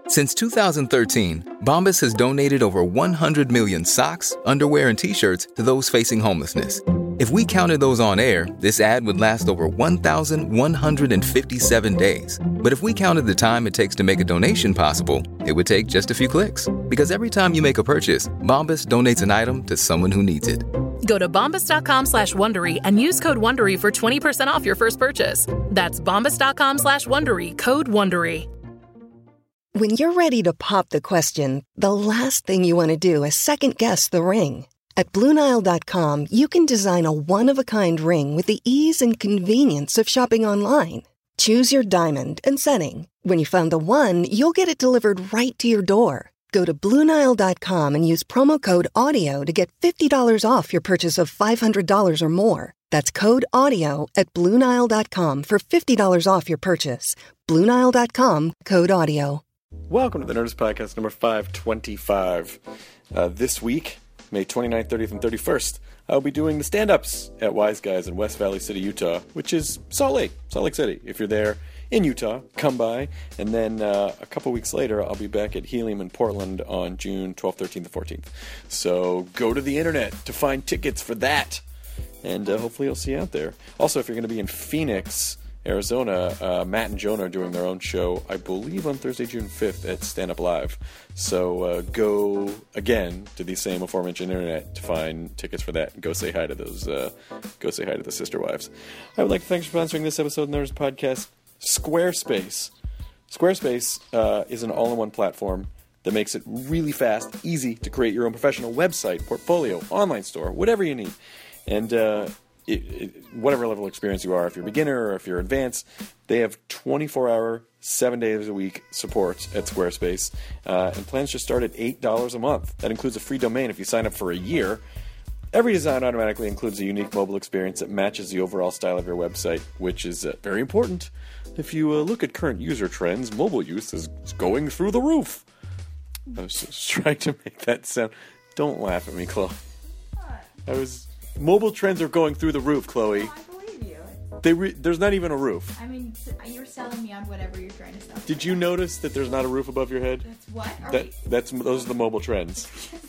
Since 2013, Bombas has donated over 100 million socks, underwear, and T-shirts to those facing homelessness. If we counted those on air, this ad would last over 1,157 days. But if we counted the time it takes to make a donation possible, it would take just a few clicks. Because every time you make a purchase, Bombas donates an item to someone who needs it. Go to bombas.com/Wondery and use code Wondery for 20% off your first purchase. That's bombas.com/Wondery, code Wondery. When you're ready to pop the question, the last thing you want to do is second-guess the ring. At BlueNile.com, you can design a one-of-a-kind ring with the ease and convenience of shopping online. Choose your diamond and setting. When you find the one, you'll get it delivered right to your door. Go to BlueNile.com and use promo code AUDIO to get $50 off your purchase of $500 or more. That's code AUDIO at BlueNile.com for $50 off your purchase. BlueNile.com, code AUDIO. Welcome to the Nerdist Podcast number 525. This week, May 29th, 30th, and 31st, I'll be doing the stand-ups at Wise Guys in West Valley City, Utah, which is Salt Lake City. If you're there in Utah, come by. And then a couple weeks later, I'll be back at Helium in Portland on June 12th, 13th, and 14th. So go to the internet to find tickets for that. And hopefully I'll see you out there. Also, if you're going to be in Phoenix, Arizona, Matt and Jonah are doing their own show, I believe on Thursday, June 5th at Stand Up Live. So go, again, to the same aforementioned internet to find tickets for that and go say hi to those, go say hi to the sister wives. I would like to thank you for sponsoring this episode of the Nerdist Podcast, Squarespace. Squarespace is an all-in-one platform that makes it really fast, easy to create your own professional website, portfolio, online store, whatever you need. And whatever level of experience you are, if you're a beginner or if you're advanced, they have 24-hour, 7 days a week support at Squarespace. And plans just start at $8 a month. That includes a free domain if you sign up for a year. Every design automatically includes a unique mobile experience that matches the overall style of your website, which is very important. If you look at current user trends, mobile use is going through the roof. I was just trying to make that sound. Don't laugh at me, Chloe. What? Mobile trends are going through the roof, Chloe. No, I believe you. There's not even a roof. I mean, you're selling me on whatever you're trying to sell. Did you notice that there's not a roof above your head? That's what? Those are the mobile trends.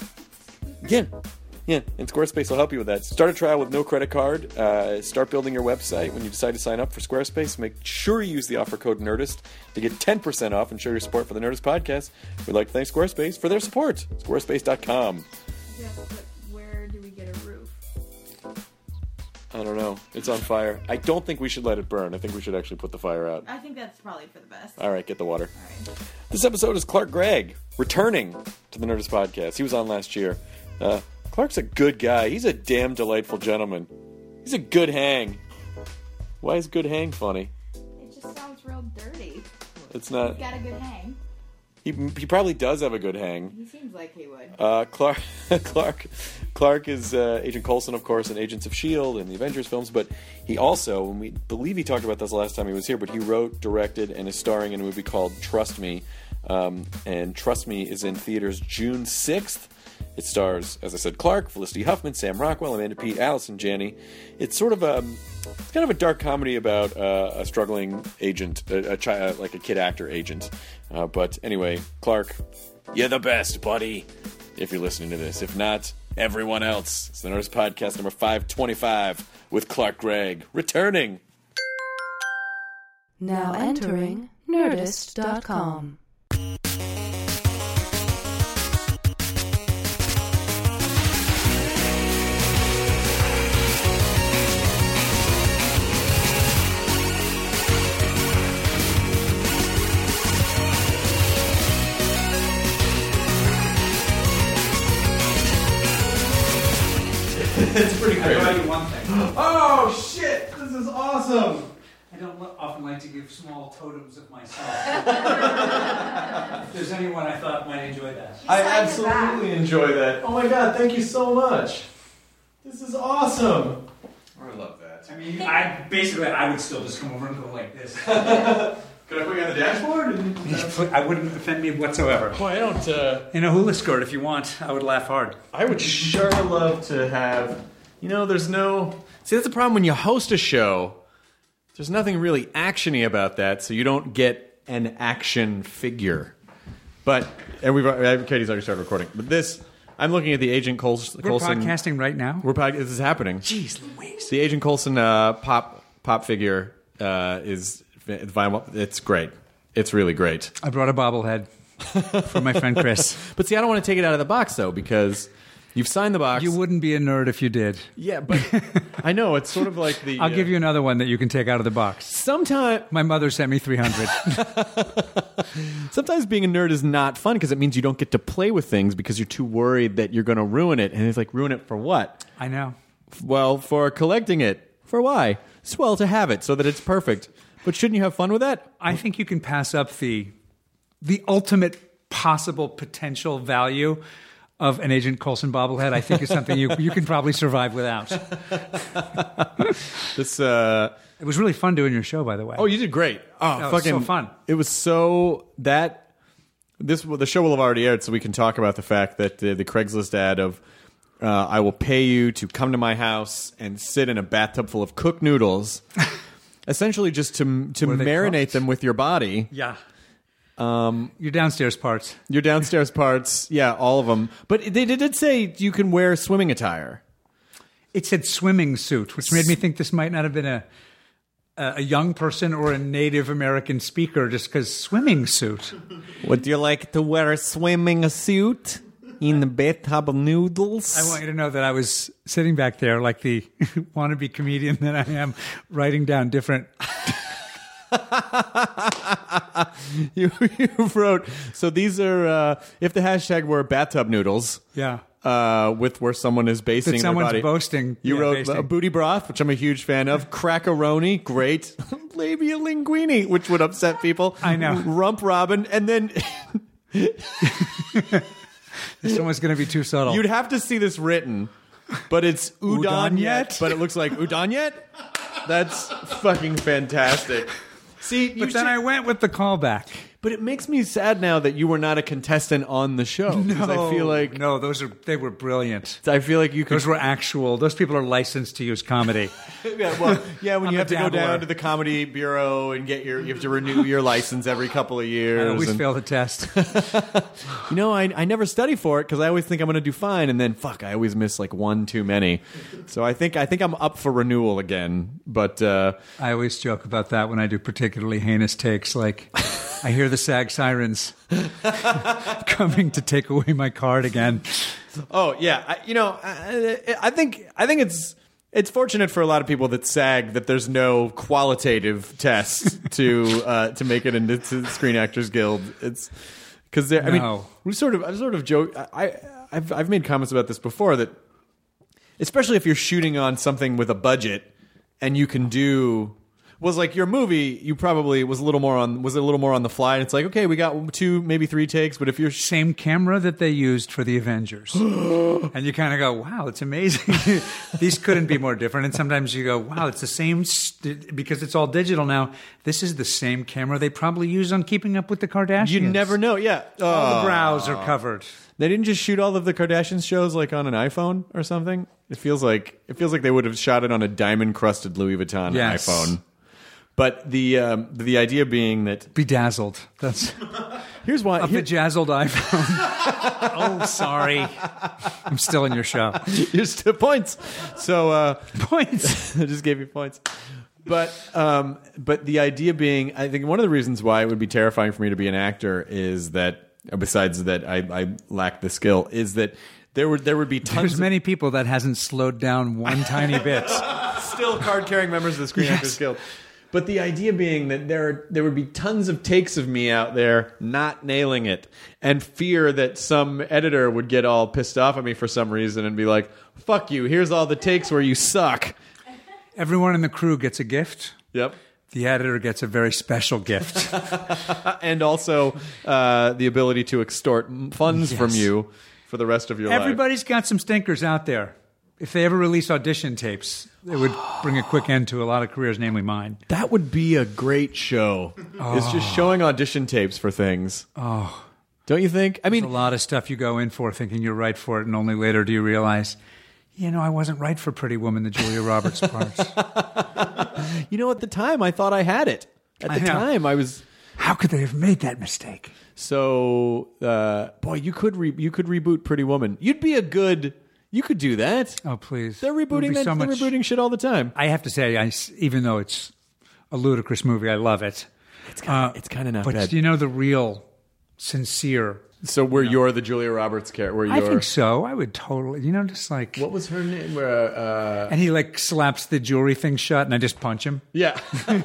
Yeah. And Squarespace will help you with that. Start a trial with no credit card. Start building your website. When you decide to sign up for Squarespace, make sure you use the offer code NERDIST to get 10% off and show your support for the Nerdist Podcast. We'd like to thank Squarespace for their support. Squarespace.com. Yes, but where do we get a roof? I don't know. It's on fire. I don't think we should let it burn. I think we should actually put the fire out. I think that's probably for the best. All right, get the water. All right. This episode is Clark Gregg, returning to the Nerdist Podcast. He was on last year. Clark's a good guy. He's a damn delightful gentleman. He's a good hang. Why is good hang funny? It just sounds real dirty. It's not. He's got a good hang. He probably does have a good hang. He seems like he would. Clark is Agent Coulson, of course, in Agents of S.H.I.E.L.D. and the Avengers films, but he also, and we believe he talked about this last time he was here, but he wrote, directed, and is starring in a movie called Trust Me. And Trust Me is in theaters June 6th. It stars, as I said, Clark, Felicity Huffman, Sam Rockwell, Amanda Peet, Allison Janney. It's sort of it's kind of a dark comedy about a struggling agent, like a kid actor agent. But anyway, Clark, you're the best, buddy, if you're listening to this. If not, everyone else. It's the Nerdist Podcast number 525 with Clark Gregg, returning. Now entering Nerdist.com. It's pretty great. I'll tell you one thing. Oh, shit! This is awesome! I don't often like to give small totems of myself. If there's anyone I thought might enjoy that. I absolutely enjoy that. Oh my god, thank you so much. This is awesome. I love that. I mean, I would still just come over and go like this. Could I put you on the dashboard? I wouldn't offend me whatsoever. Boy, I don't, In a hula skirt, if you want, I would laugh hard. I would sure love to have... there's no... See, that's the problem when you host a show. There's nothing really action-y about that, so you don't get an action figure. But Katie's already started recording. But this, I'm looking at the Agent Coulson. We're podcasting right now? This is happening. Jeez Louise. The Agent Coulson pop figure is vinyl. It's great. It's really great. I brought a bobblehead for my friend Chris. But see, I don't want to take it out of the box, though, because you've signed the box. You wouldn't be a nerd if you did. Yeah, but I know. It's sort of like the... I'll give you another one that you can take out of the box. Sometimes my mother sent me 300. Sometimes being a nerd is not fun because it means you don't get to play with things because you're too worried that you're going to ruin it. And it's like, ruin it for what? I know. Well, for collecting it. For why? Well, to have it so that it's perfect. But shouldn't you have fun with that? I think you can pass up the ultimate possible potential value of an Agent Coulson bobblehead. I think is something you can probably survive without. It was really fun doing your show, by the way. Oh, you did great. Oh, fucking so fun. It was so the show will have already aired, so we can talk about the fact that the Craigslist ad of I will pay you to come to my house and sit in a bathtub full of cooked noodles, essentially just to marinate them with your body. Yeah. Your downstairs parts. Yeah, all of them. But they did say you can wear swimming attire. It said swimming suit, which made me think this might not have been a young person or a Native American speaker, just because swimming suit. Would you like to wear a swimming suit in the bathtub of noodles? I want you to know that I was sitting back there like the wannabe comedian that I am, writing down different... you wrote, so these are if the hashtag were bathtub noodles, with where someone is basing their body. Someone's boasting. You wrote booty broth, which I'm a huge fan of. Crackaroni, great. Labia linguine, which would upset people. I know. Rump robin, and then this one was going to be too subtle. You'd have to see this written, but it's udon yet, but it looks like udon yet. That's fucking fantastic. See, but then I went with the callback. But it makes me sad now that you were not a contestant on the show. No, I feel like they were brilliant. I feel like you could. Those were actual. Those people are licensed to use comedy. When you have to go down to the Comedy Bureau and you have to renew your license every couple of years. I always fail the test. I never study for it because I always think I'm going to do fine, and then I always miss like one too many. So I think I'm up for renewal again. But I always joke about that when I do particularly heinous takes, like. I hear the SAG sirens coming to take away my card again. Oh yeah, I think it's fortunate for a lot of people that SAG that there's no qualitative test to make it into the Screen Actors Guild. It's because we sort of joke. I've made comments about this before that, especially if you're shooting on something with a budget and you can do. Was like your movie, you probably was a little more on the fly. And it's like, okay, we got 2, maybe 3 takes, but if you're same camera that they used for the Avengers, and you kind of go, wow, it's amazing. These couldn't be more different. And sometimes you go, wow, it's the same because it's all digital now. This is the same camera they probably use on Keeping Up with the Kardashians. You never know, yeah. All the brows are covered. They didn't just shoot all of the Kardashians shows like on an iPhone or something. It feels like they would have shot it on a diamond crusted Louis Vuitton iPhone. But the idea being that bedazzled. That's here's why bedazzled iPhone. Oh, sorry, I'm still in your show. You're still points. So points. I just gave you points. But the idea being, I think one of the reasons why it would be terrifying for me to be an actor is that, besides that I lack the skill, is that there would be tons. There's many people that hasn't slowed down one tiny bit. Still card-carrying members of the Screen Actors Guild. But the idea being that there would be tons of takes of me out there not nailing it, and fear that some editor would get all pissed off at me for some reason and be like, fuck you, here's all the takes where you suck. Everyone in the crew gets a gift. Yep. The editor gets a very special gift. And also the ability to extort funds from you for the rest of your life. Everybody's got some stinkers out there. If they ever release audition tapes, it would bring a quick end to a lot of careers, namely mine. That would be a great show. It's just showing audition tapes for things. Oh. Don't you think? I mean, there's a lot of stuff you go in for thinking you're right for it, and only later do you realize, I wasn't right for Pretty Woman, the Julia Roberts parts. At the time, I thought I had it. At the time, I was... How could they have made that mistake? So, boy, you could reboot Pretty Woman. You'd be a good. You could do that. Oh, please. They're rebooting that. They're rebooting shit all the time. I have to say, even though it's a ludicrous movie, I love it. It's kind of not bad. But you know the real, sincere. So you're the Julia Roberts character. I think so. I would totally, just like. What was her name? And he like slaps the jewelry thing shut, and I just punch him. Yeah.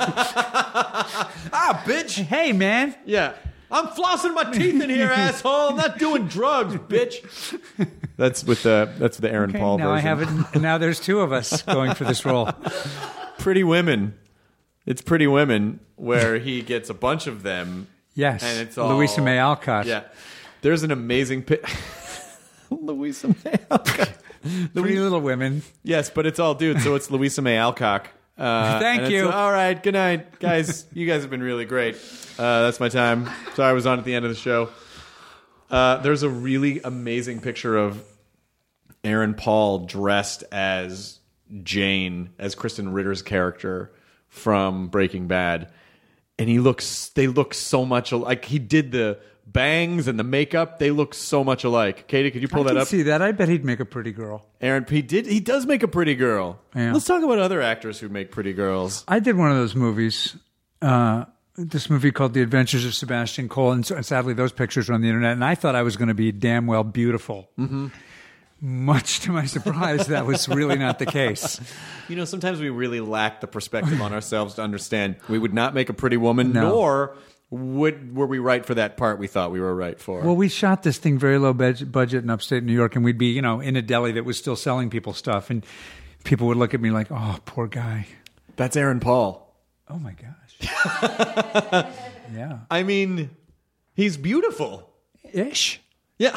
Bitch. Hey, man. Yeah. I'm flossing my teeth in here, asshole. I'm not doing drugs, bitch. That's with the Aaron Paul now version. I have it. Now there's two of us going for this role. Pretty Women. It's Pretty Women where he gets a bunch of them. Yes. And it's all Louisa May Alcott. Yeah. There's an amazing Louisa May Alcott. Pretty Little Women. Yes, but it's all dudes, so it's Louisa May Alcott. Thank you. All right, good night, guys. You guys have been really great. That's my time. Sorry I was on at the end of the show. There's a really amazing picture of Aaron Paul dressed as Jane, as Kristen Ritter's character from Breaking Bad. And they look so much alike. He did the bangs and the makeup. They look so much alike. Katie, could you pull that up? I can see that. I bet he'd make a pretty girl. Aaron, he does make a pretty girl. Yeah. Let's talk about other actors who make pretty girls. I did one of those movies, this movie called The Adventures of Sebastian Cole, and sadly those pictures are on the internet, and I thought I was going to be damn well beautiful. Mm-hmm. Much to my surprise, that was really not the case. Sometimes we really lack the perspective on ourselves to understand we would not make a pretty woman, nor were we right for that part we thought we were right for. Well, we shot this thing very low budget in upstate New York, and we'd be, in a deli that was still selling people stuff, and people would look at me like, oh, poor guy. That's Aaron Paul. Oh, my gosh. Yeah. I mean, he's beautiful. Ish. Yeah.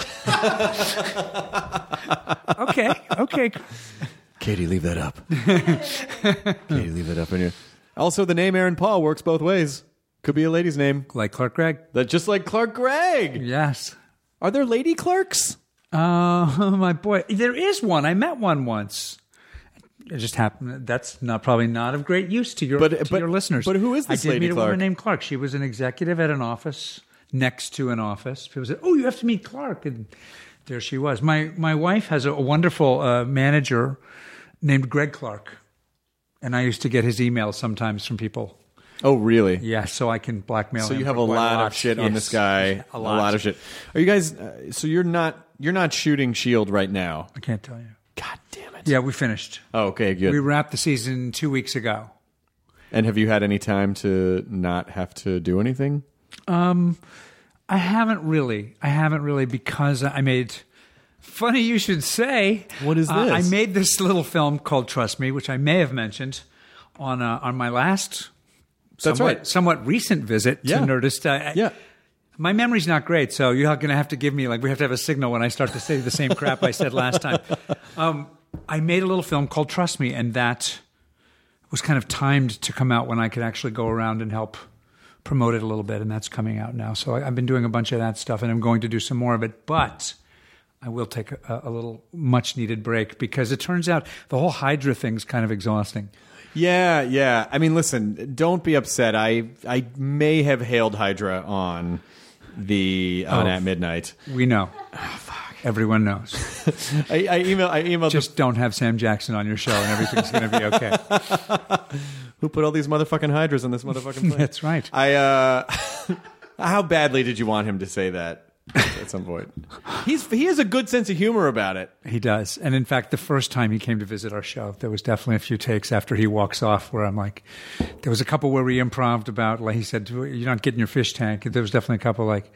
Okay. Katie, leave that up. Katie, leave that up in here. Also, the name Aaron Paul works both ways. Could be a lady's name. Like Clark Gregg? Just like Clark Gregg. Yes. Are there lady Clarks? My boy. There is one. I met one once. It just happened. That's probably not of great use to your listeners. But who is this lady lady Clark? I did meet a Clark? woman named Clark. She was an executive at an office next to an office. People said, "Oh, you have to meet Clark," and there she was. My wife has a wonderful manager named Greg Clark, and I used to get his emails sometimes from people. Oh, really? Yeah, so I can blackmail him. So you have a lot of shit on this guy. A lot of shit. Are you guys? So you're not shooting S.H.I.E.L.D. right now? I can't tell you. God damn it. Yeah, we finished. Oh, okay, good. We wrapped the season 2 weeks ago. And have you had any time to not have to do anything? I haven't really because I made. Funny you should say. What is this? I made this little film called Trust Me, which I may have mentioned on my last. Somewhat recent visit to Nerdist. Yeah. My memory's not great, so you're going to have to give me, we have to have a signal when I start to say the same crap I said last time. I made a little film called Trust Me, and that was kind of timed to come out when I could actually go around and help promote it a little bit, and that's coming out now. So I've been doing a bunch of that stuff, and I'm going to do some more of it, but I will take a little much-needed break because it turns out the whole Hydra thing's kind of exhausting. Yeah. I mean, listen, don't be upset. I may have hailed Hydra on At Midnight. We know. Oh, fuck. Everyone knows. I emailed. Just don't have Sam Jackson on your show, and everything's going to be okay. Who put all these motherfucking Hydras on this motherfucking plane? That's right. How badly did you want him to say that? At some point, he has a good sense of humor about it. He does, and in fact, the first time he came to visit our show, there was definitely a few takes after he walks off where I'm like, there was a couple where we improv'd about, like he said, "You're not getting your fish tank." There was definitely a couple like,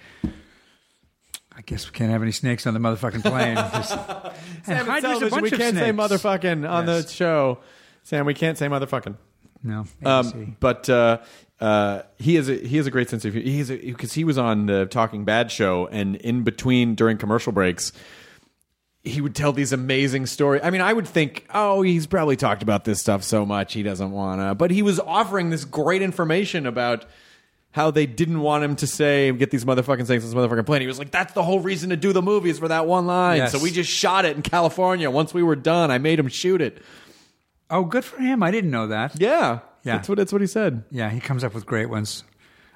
I guess we can't have any snakes on the motherfucking plane. Sam, it's television. We can't say motherfucking on the show. Sam, we can't say motherfucking. No, but he has a great sense of humor. Because he was on the Talking Bad show, and in between during commercial breaks, he would tell these amazing stories. I mean, I would think, oh, he's probably talked about this stuff so much he doesn't want to. But he was offering this great information about how they didn't want him to get these motherfucking things on this motherfucking plane. He was like, that's the whole reason to do the movies for that one line. Yes. So we just shot it in California. Once we were done, I made him shoot it. Oh, good for him. I didn't know that. Yeah. That's what he said. Yeah, he comes up with great ones.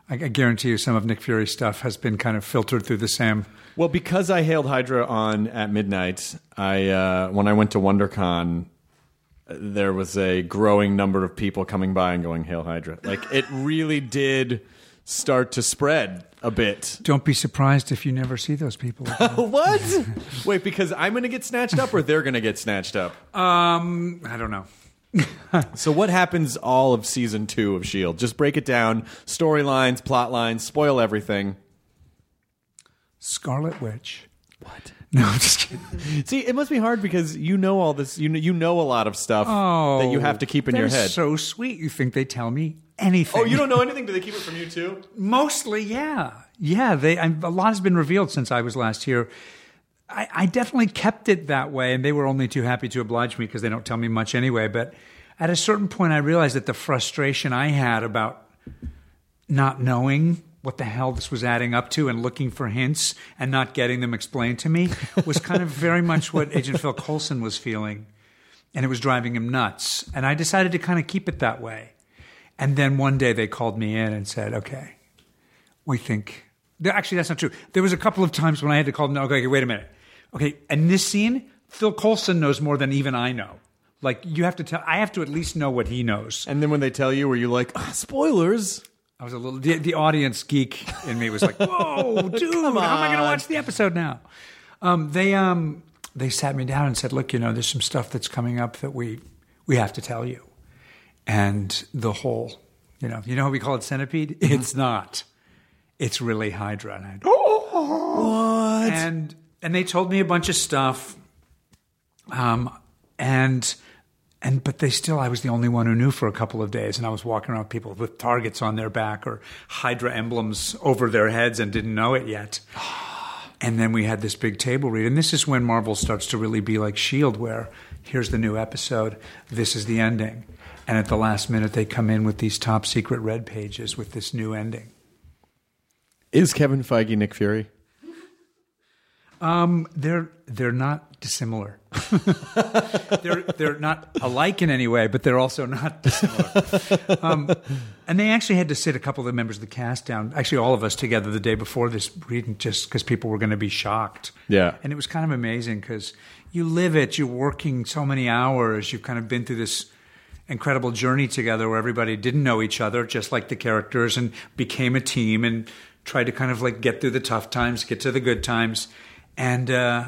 I guarantee you some of Nick Fury's stuff has been kind of filtered through the same. Well, because I hailed Hydra on at midnight, when I went to WonderCon, there was a growing number of people coming by and going, "Hail Hydra!" Like it really did start to spread a bit. Don't be surprised if you never see those people again. What? Wait, because I'm going to get snatched up, or they're going to get snatched up? I don't know. So what happens all of season 2 of S.H.I.E.L.D.? Just break it down. Storylines, plot lines, spoil everything. Scarlet Witch. What? No, I'm just kidding. See, it must be hard because you know all this. You know a lot of stuff that you have to keep in your they're head. So sweet. You think they tell me anything? Oh, you don't know anything? Do they keep it from you too? Mostly, yeah. Yeah, a lot has been revealed since I was last here. I definitely kept it that way, and they were only too happy to oblige me because they don't tell me much anyway. But at a certain point, I realized that the frustration I had about not knowing what the hell this was adding up to and looking for hints and not getting them explained to me was kind of very much what Agent Phil Coulson was feeling, and it was driving him nuts. And I decided to kind of keep it that way. And then one day they called me in and said, okay, we think... Actually, that's not true. There was a couple of times when I had to call them, okay, wait a minute. Okay, in this scene, Phil Coulson knows more than even I know. Like, you have to tell... I have to at least know what he knows. And then when they tell you, were you like, spoilers? I was a little... The audience geek in me was like, whoa, dude, how am I going to watch the episode now? They sat me down and said, look, there's some stuff that's coming up that we have to tell you. And the whole, you know how we call it Centipede? It's not. It's really Hydra. And I went, what? And they told me a bunch of stuff. But I was the only one who knew for a couple of days. And I was walking around with people with targets on their back or Hydra emblems over their heads and didn't know it yet. And then we had this big table read. And this is when Marvel starts to really be like S.H.I.E.L.D., where here's the new episode. This is the ending. And at the last minute, they come in with these top secret red pages with this new ending. Is Kevin Feige Nick Fury? They're not dissimilar. they're not alike in any way, but they're also not dissimilar. And they actually had to sit a couple of the members of the cast down, actually all of us together the day before this reading, just because people were going to be shocked. Yeah. And it was kind of amazing because you live it, you're working so many hours, you've kind of been through this incredible journey together where everybody didn't know each other, just like the characters, and became a team and tried to kind of like get through the tough times, get to the good times. And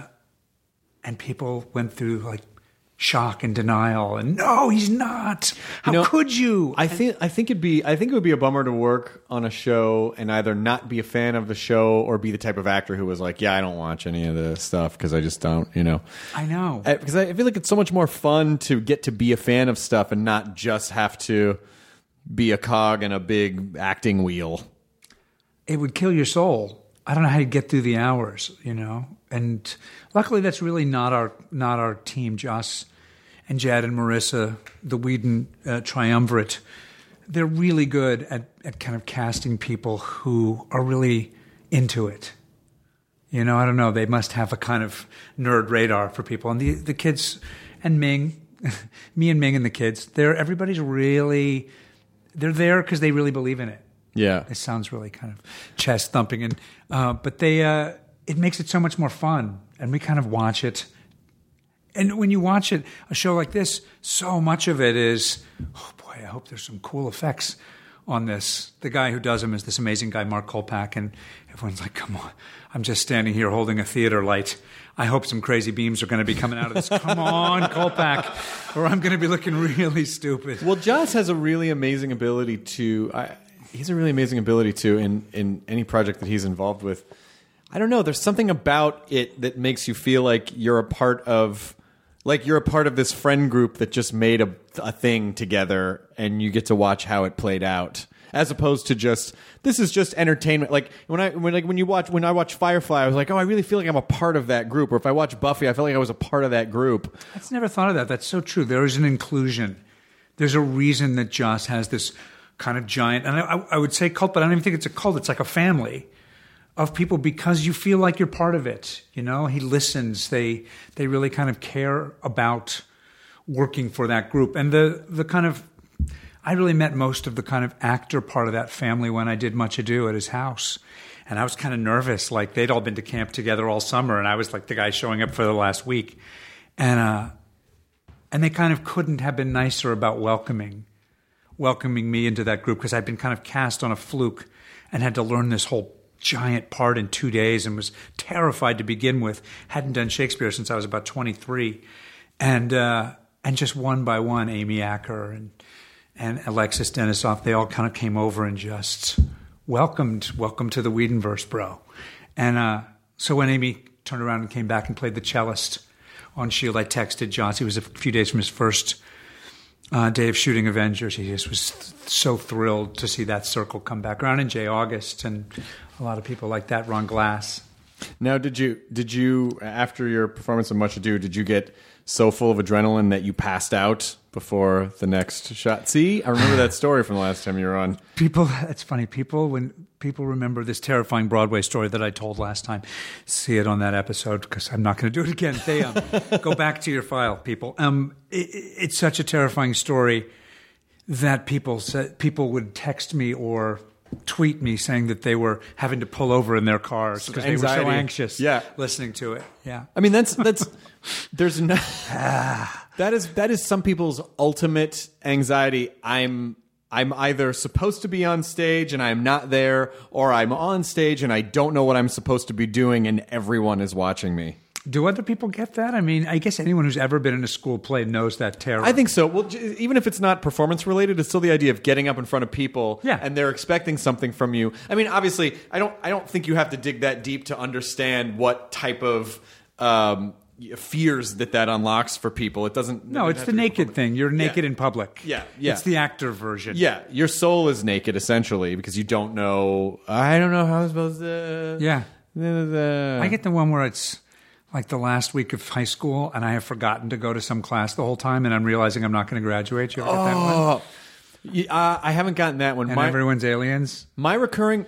people went through like shock and denial and no, he's not. How could you? I think it would be a bummer to work on a show and either not be a fan of the show or be the type of actor who was like, yeah, I don't watch any of this stuff because I just don't, I know. Because I feel like it's so much more fun to get to be a fan of stuff and not just have to be a cog in a big acting wheel. It would kill your soul. I don't know how you get through the hours, And luckily, that's really not our team. Joss and Jad and Marissa, the Whedon triumvirate, they're really good at kind of casting people who are really into it. I don't know. They must have a kind of nerd radar for people. And the kids and Ming, me and Ming and the kids, everybody's really, they're there because they really believe in it. Yeah, it sounds really kind of chest thumping, but it makes it so much more fun, and we kind of watch it. And when you watch it, a show like this, so much of it is, oh boy, I hope there's some cool effects on this. The guy who does them is this amazing guy, Mark Kolpak, and everyone's like, come on, I'm just standing here holding a theater light. I hope some crazy beams are going to be coming out of this. Come on, Kolpak, or I'm going to be looking really stupid. Well, Joss has a really amazing ability to... He's a really amazing ability to, in any project that he's involved with. I don't know. There's something about it that makes you feel like you're a part of this friend group that just made a thing together, and you get to watch how it played out, as opposed to this is just entertainment. Like when I watch Firefly, I was like, oh, I really feel like I'm a part of that group. Or if I watch Buffy, I feel like I was a part of that group. I've never thought of that. That's so true. There is an inclusion. There's a reason that Joss has this kind of giant, and I would say cult, but I don't even think it's a cult. It's like a family of people because you feel like you're part of it. He listens. They really kind of care about working for that group. And the kind of, I really met most of the kind of actor part of that family when I did Much Ado at his house. And I was kind of nervous. Like, they'd all been to camp together all summer, and I was like the guy showing up for the last week. And they kind of couldn't have been nicer about welcoming me into that group, because I'd been kind of cast on a fluke and had to learn this whole giant part in 2 days and was terrified to begin with. Hadn't done Shakespeare since I was about 23. And just one by one, Amy Acker and Alexis Denisoff, they all kind of came over and just welcome to the Whedonverse, bro. And so when Amy turned around and came back and played the cellist on S.H.I.E.L.D., I texted Joss. He was a few days from his first day of shooting Avengers. He just was so thrilled to see that circle come back around. And Jay August and a lot of people like that, Ron Glass. Now, did you after your performance of Much Ado, did you get so full of adrenaline that you passed out before the next shot? See, I remember that story from the last time you were on. It's funny. When people remember this terrifying Broadway story that I told last time, see it on that episode, because I'm not going to do it again. They go back to your file, people. It's such a terrifying story that people would text me or tweet me saying that they were having to pull over in their cars because they were so anxious listening to it. Yeah. I mean, there's no, that is some people's ultimate anxiety. I'm either supposed to be on stage and I'm not there, or I'm on stage and I don't know what I'm supposed to be doing and everyone is watching me. Do other people get that? I mean, I guess anyone who's ever been in a school play knows that terror. I think so. Well, even if it's not performance related, it's still the idea of getting up in front of people and they're expecting something from you. I mean, obviously, I don't think you have to dig that deep to understand what type of fears that unlocks for people. It doesn't. No, it's the naked thing. You're naked in public. Yeah. It's the actor version. Yeah, your soul is naked essentially because you don't know. I don't know how I'm supposed to. Yeah. I get the one where it's like the last week of high school, and I have forgotten to go to some class the whole time, and I'm realizing I'm not going to graduate. You ever get that one? I haven't gotten that one. And everyone's aliens? My recurring...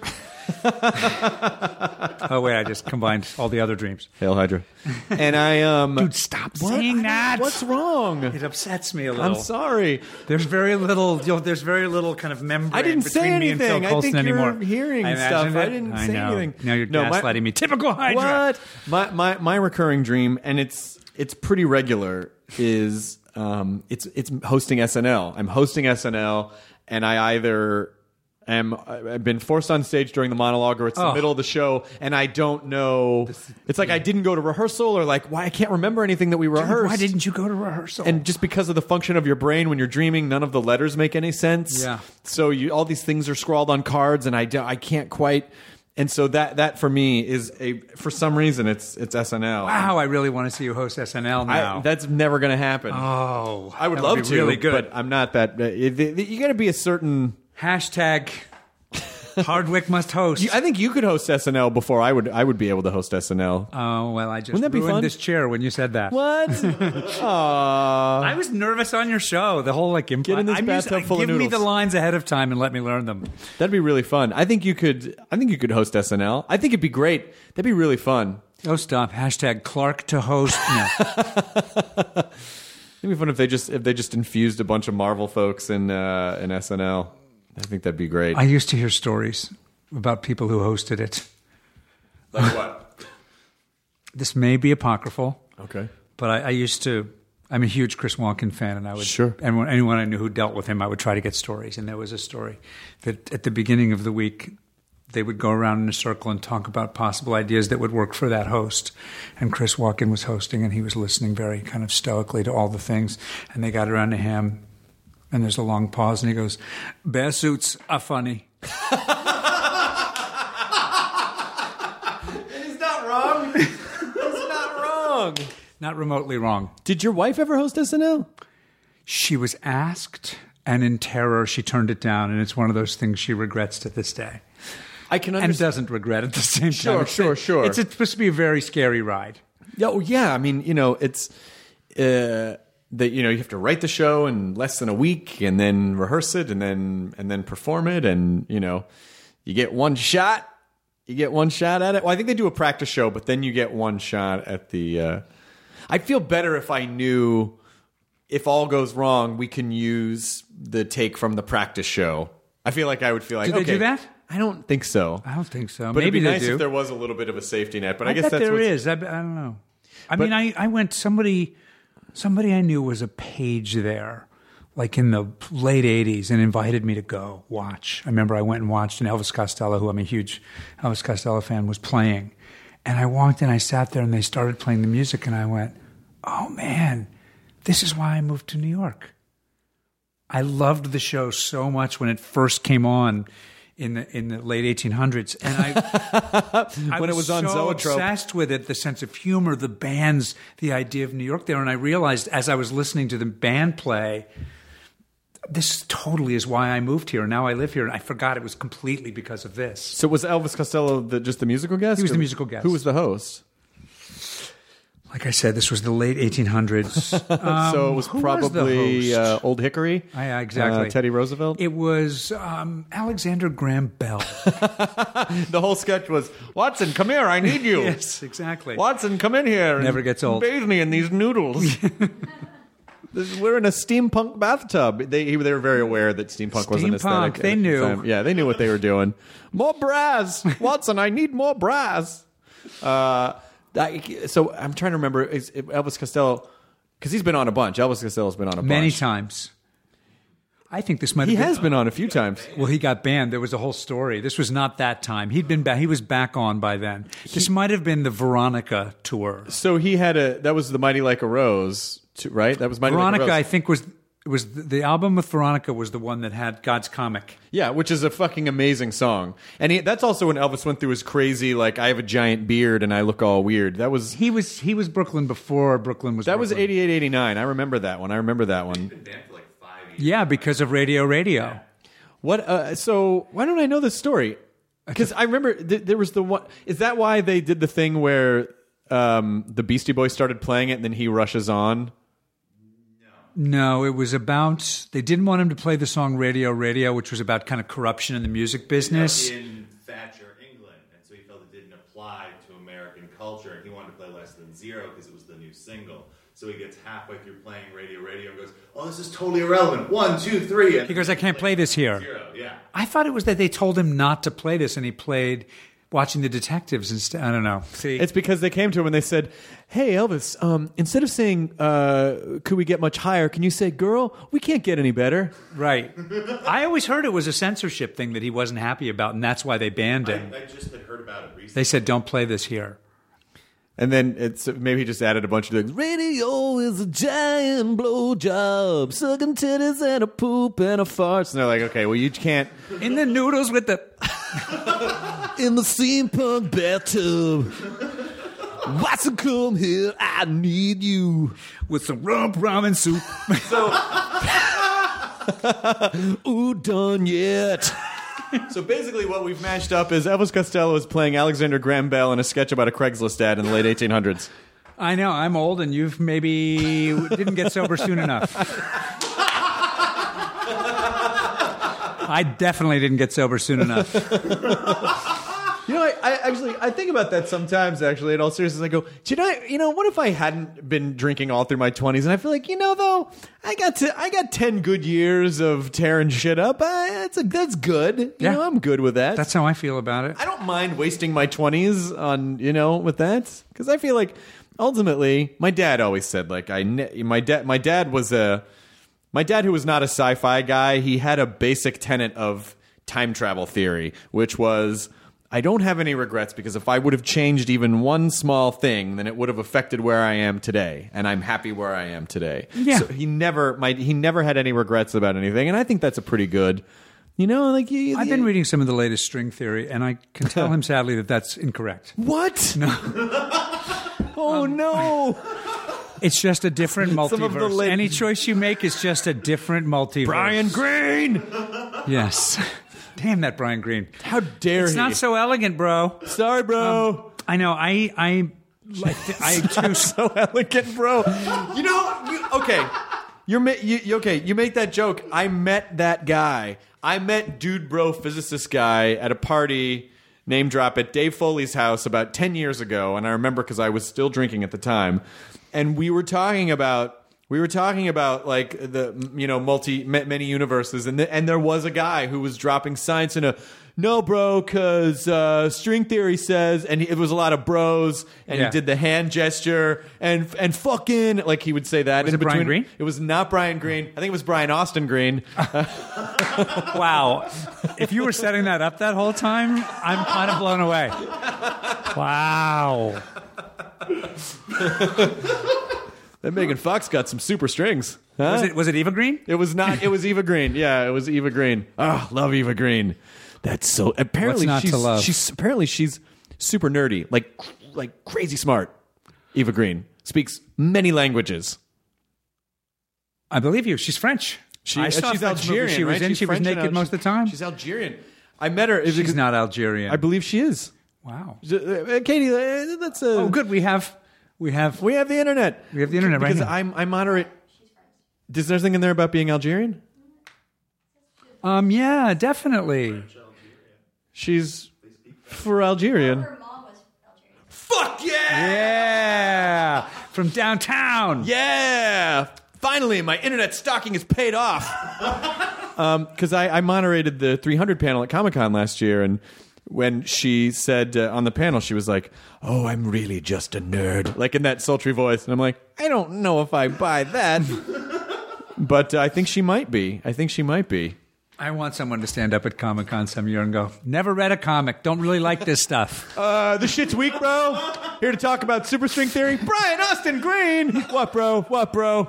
Oh, wait, I just combined all the other dreams. Hail Hydra. And I... Dude, stop saying that. What's wrong? It upsets me a little. I'm sorry. There's very little kind of membrane I didn't between say anything. me and Phil Coulson anymore. I think you're hearing stuff. I didn't say anything. Now you're gaslighting me. Typical Hydra. What? My recurring dream, and it's pretty regular, is it's hosting SNL. I'm hosting SNL, and I either... I've been forced on stage during the monologue, or it's the middle of the show, and I don't know. It's like I didn't go to rehearsal, or like, why I can't remember anything that we rehearsed. Dude, why didn't you go to rehearsal? And just because of the function of your brain when you're dreaming, none of the letters make any sense. Yeah. So all these things are scrawled on cards, and I can't quite. And so that for me is for some reason it's SNL. Wow, I really want to see you host SNL now. That's never going to happen. Oh, I would love to, really good. But I'm not that. You got to be a certain. Hashtag Hardwick must host. I think you could host SNL before I would be able to host SNL. Oh, well, I just Wouldn't that be ruined fun? this chair when you said that. What? Aww. I was nervous on your show. The whole like Get in this bathtub full of Give me noodles. the lines ahead of time and let me learn them. That'd be really fun. I think you could host SNL. I think it'd be great. That'd be really fun. Oh, stop. Hashtag Clark to host. No. It'd be fun if they just infused a bunch of Marvel folks in SNL. I think that'd be great. I used to hear stories about people who hosted it. Like what? This may be apocryphal. Okay. But I used to. I'm a huge Chris Walken fan, and I would. Sure. And anyone I knew who dealt with him, I would try to get stories. And there was a story that at the beginning of the week, they would go around in a circle and talk about possible ideas that would work for that host. And Chris Walken was hosting, and he was listening very kind of stoically to all the things. And they got around to him, and there's a long pause, and he goes, "Bear suits are funny." It's not wrong. It's not wrong. Not remotely wrong. Did your wife ever host SNL? She was asked, and in terror, she turned it down. And it's one of those things she regrets to this day. I can And understand. doesn't regret at the same time. Sure. It's supposed to be a very scary ride. Yeah. I mean, it's that you have to write the show in less than a week, and then rehearse it, and then perform it, and you get one shot. You get one shot at it. Well, I think they do a practice show, but then you get one shot at the. I'd feel better if I knew if all goes wrong, we can use the take from the practice show. I feel like I would feel like, Do they do that? I don't think so. I don't think so. But Maybe it'd be they nice do. if there was a little bit of a safety net. But I guess bet that's there what's- is. I don't know. I mean, I went. Somebody I knew was a page there, like in the late '80s, and invited me to go watch. I remember I went and watched, and Elvis Costello, who I'm a huge Elvis Costello fan, was playing. And I walked in, I sat there, and they started playing the music, and I went, "Oh man, this is why I moved to New York." I loved the show so much when it first came on in the late 1800s, and I When it was on so Zoetrope. obsessed with it, the sense of humor, the bands, the idea of New York there, and I realized as I was listening to the band play, this totally is why I moved here. Now I live here, and I forgot it was completely because of this. So was Elvis Costello just the musical guest? He was the musical guest. Who was the host? Like I said, this was the late 1800s. So it was who was probably the host? Old Hickory. Yeah, exactly. Teddy Roosevelt. It was Alexander Graham Bell. The whole sketch was, Watson, come here, I need you. Yes, exactly. Watson, come in here. Never and gets old. Bathe me in these noodles. We're in a steampunk bathtub. They were very aware that steampunk was an Steampunk, aesthetic. they at the knew. time. Yeah, they knew what they were doing. More brass. Watson, I need more brass. So I'm trying to remember, is Elvis Costello, because he's been on a bunch. Elvis Costello's been on a bunch. Many times. I think this might He have has been on a few times. Well, he got banned. There was a whole story. This was not that time. He'd been back. He was back on by then. This might have been the Veronica tour. So he had that was the Mighty Like a Rose, right? That was Mighty Veronica, Like a I Rose. think, was the album with Veronica was the one that had God's Comic. Yeah, which is a fucking amazing song. And that's also when Elvis went through his crazy, like, I have a giant beard and I look all weird. That was He was Brooklyn before Brooklyn was. that was Brooklyn. 88, 89. I remember that one. Yeah, because of Radio. What? So why don't I know this story? Because I remember there was the one. Is that why they did the thing where the Beastie Boys started playing it and then he rushes on? No, it was about. They didn't want him to play the song Radio, which was about kind of corruption in the music business. In Thatcher, England, and so he felt it didn't apply to American culture, and he wanted to play Less Than Zero because it was the new single. So he gets halfway through playing Radio, and goes, "Oh, this is totally irrelevant. 1, 2, 3." And He goes, "I can't play this here." Zero, yeah. I thought it was that they told him not to play this, and he played Watching the Detectives instead. I don't know. See, It's because they came to him and they said, "Hey, Elvis, instead of saying, could we get much higher, can you say, girl, we can't get any better?" right. I always heard it was a censorship thing that he wasn't happy about, and that's why they banned him. I just had heard about it recently. They said, "Don't play this here." And then maybe he just added a bunch of things. Radio is a giant blowjob, sucking titties and a poop and a farts. And they're like, okay, well, you can't. In the noodles with the. In the steampunk bathtub. Watson, come here, I need you. With some rump ramen soup. Ooh, done yet. So basically what we've mashed up is Elvis Costello is playing Alexander Graham Bell in a sketch about a Craigslist ad in the late 1800s. I know, I'm old, and you've maybe didn't get sober soon enough. I definitely didn't get sober soon enough. You know, I think about that sometimes, actually, in all seriousness. I go, what if I hadn't been drinking all through my 20s? And I feel like, though, I got 10 good years of tearing shit up. That's good. Yeah. I'm good with that. That's how I feel about it. I don't mind wasting my 20s on, with that. Because I feel like, ultimately, my dad always said, like, my dad who was not a sci-fi guy, he had a basic tenet of time travel theory, which was, I don't have any regrets because if I would have changed even one small thing, then it would have affected where I am today, and I'm happy where I am today. Yeah. So he never had any regrets about anything, and I think that's a pretty good, I've been reading some of the latest string theory, and I can tell him sadly that that's incorrect. What? No. Oh no! It's just a different Some of the multiverse. late- Any choice you make is just a different multiverse. Brian Greene! Yes. Damn that Brian Greene. How dare It's he? not so elegant, bro. Sorry, bro. I know. I too. So elegant, bro. Okay. You make that joke. I met that guy. I met dude bro physicist guy at a party, name drop, at Dave Foley's house about 10 years ago, and I remember because I was still drinking at the time, and we were talking about We were talking about like the many universes, and there was a guy who was dropping science in a no, bro, because string theory says, and it was a lot of bros, and he did the hand gesture and fucking like he would say that. Was it Brian Greene? It was not Brian Greene. I think it was Brian Austin Green. Wow. If you were setting that up that whole time, I'm kind of blown away. Wow. That Megan Fox got some super strings. Huh? Was it Eva Green? It was not. It was Eva Green. Yeah, it was Eva Green. Oh, love Eva Green. That's so. Apparently, What's not to love? She's super nerdy, like crazy smart. Eva Green speaks many languages. I believe you. She's French. She's Algerian. She was right? She was naked most of the time. She's Algerian. I met her. She's not Algerian. I believe she is. Wow. Katie, that's a. Oh, good. We have the internet. We have the internet right because now. I moderate. Is there anything in there about being Algerian? Yeah, definitely. She's for Algerian. Her mom was Algerian. Fuck yeah! Yeah, from downtown. Yeah! Finally, my internet stalking has paid off. Because I moderated the 300 panel at Comic-Con last year, and when she said on the panel, she was like, "Oh, I'm really just a nerd," like in that sultry voice, and I'm like, I don't know if I buy that, but I think she might be. I want someone to stand up at Comic-Con some year and go, "Never read a comic. Don't really like this stuff." This shit's weak, bro. Here to talk about super string theory, Brian Austin Green. What, bro?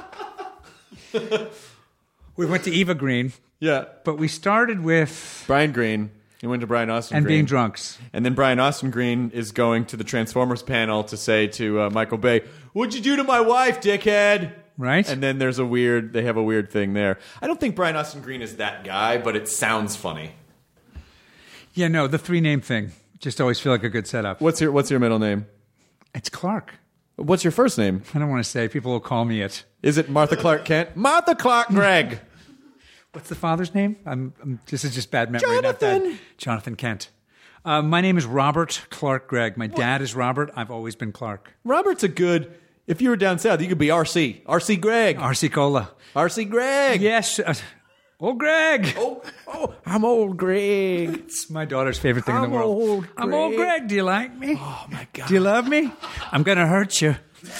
We went to Eva Green, Yeah. but we started with Brian Green. He went to Brian Austin and Green. being drunks. And then Brian Austin Green is going to the Transformers panel to say to Michael Bay, "What'd you do to my wife, dickhead?" Right? And then they have a weird thing there. I don't think Brian Austin Green is that guy, but it sounds funny. Yeah, no, the three-name thing just always feel like a good setup. What's your middle name? It's Clark. What's your first name? I don't want to say. People will call me it. Is it Martha Clark Kent? Martha Clark Gregg. What's the father's name? This is just bad memory. Jonathan. Jonathan Kent. My name is Robert Clark Gregg. My dad is Robert. I've always been Clark. Robert's a good... If you were down south, you could be R.C. R.C. Gregg. R.C. Cola. R.C. Gregg. Yes. Old Greg. Oh, I'm old Greg. It's my daughter's favorite thing in the world. I'm old Greg. Do you like me? Oh, my God. Do you love me? I'm going to hurt you.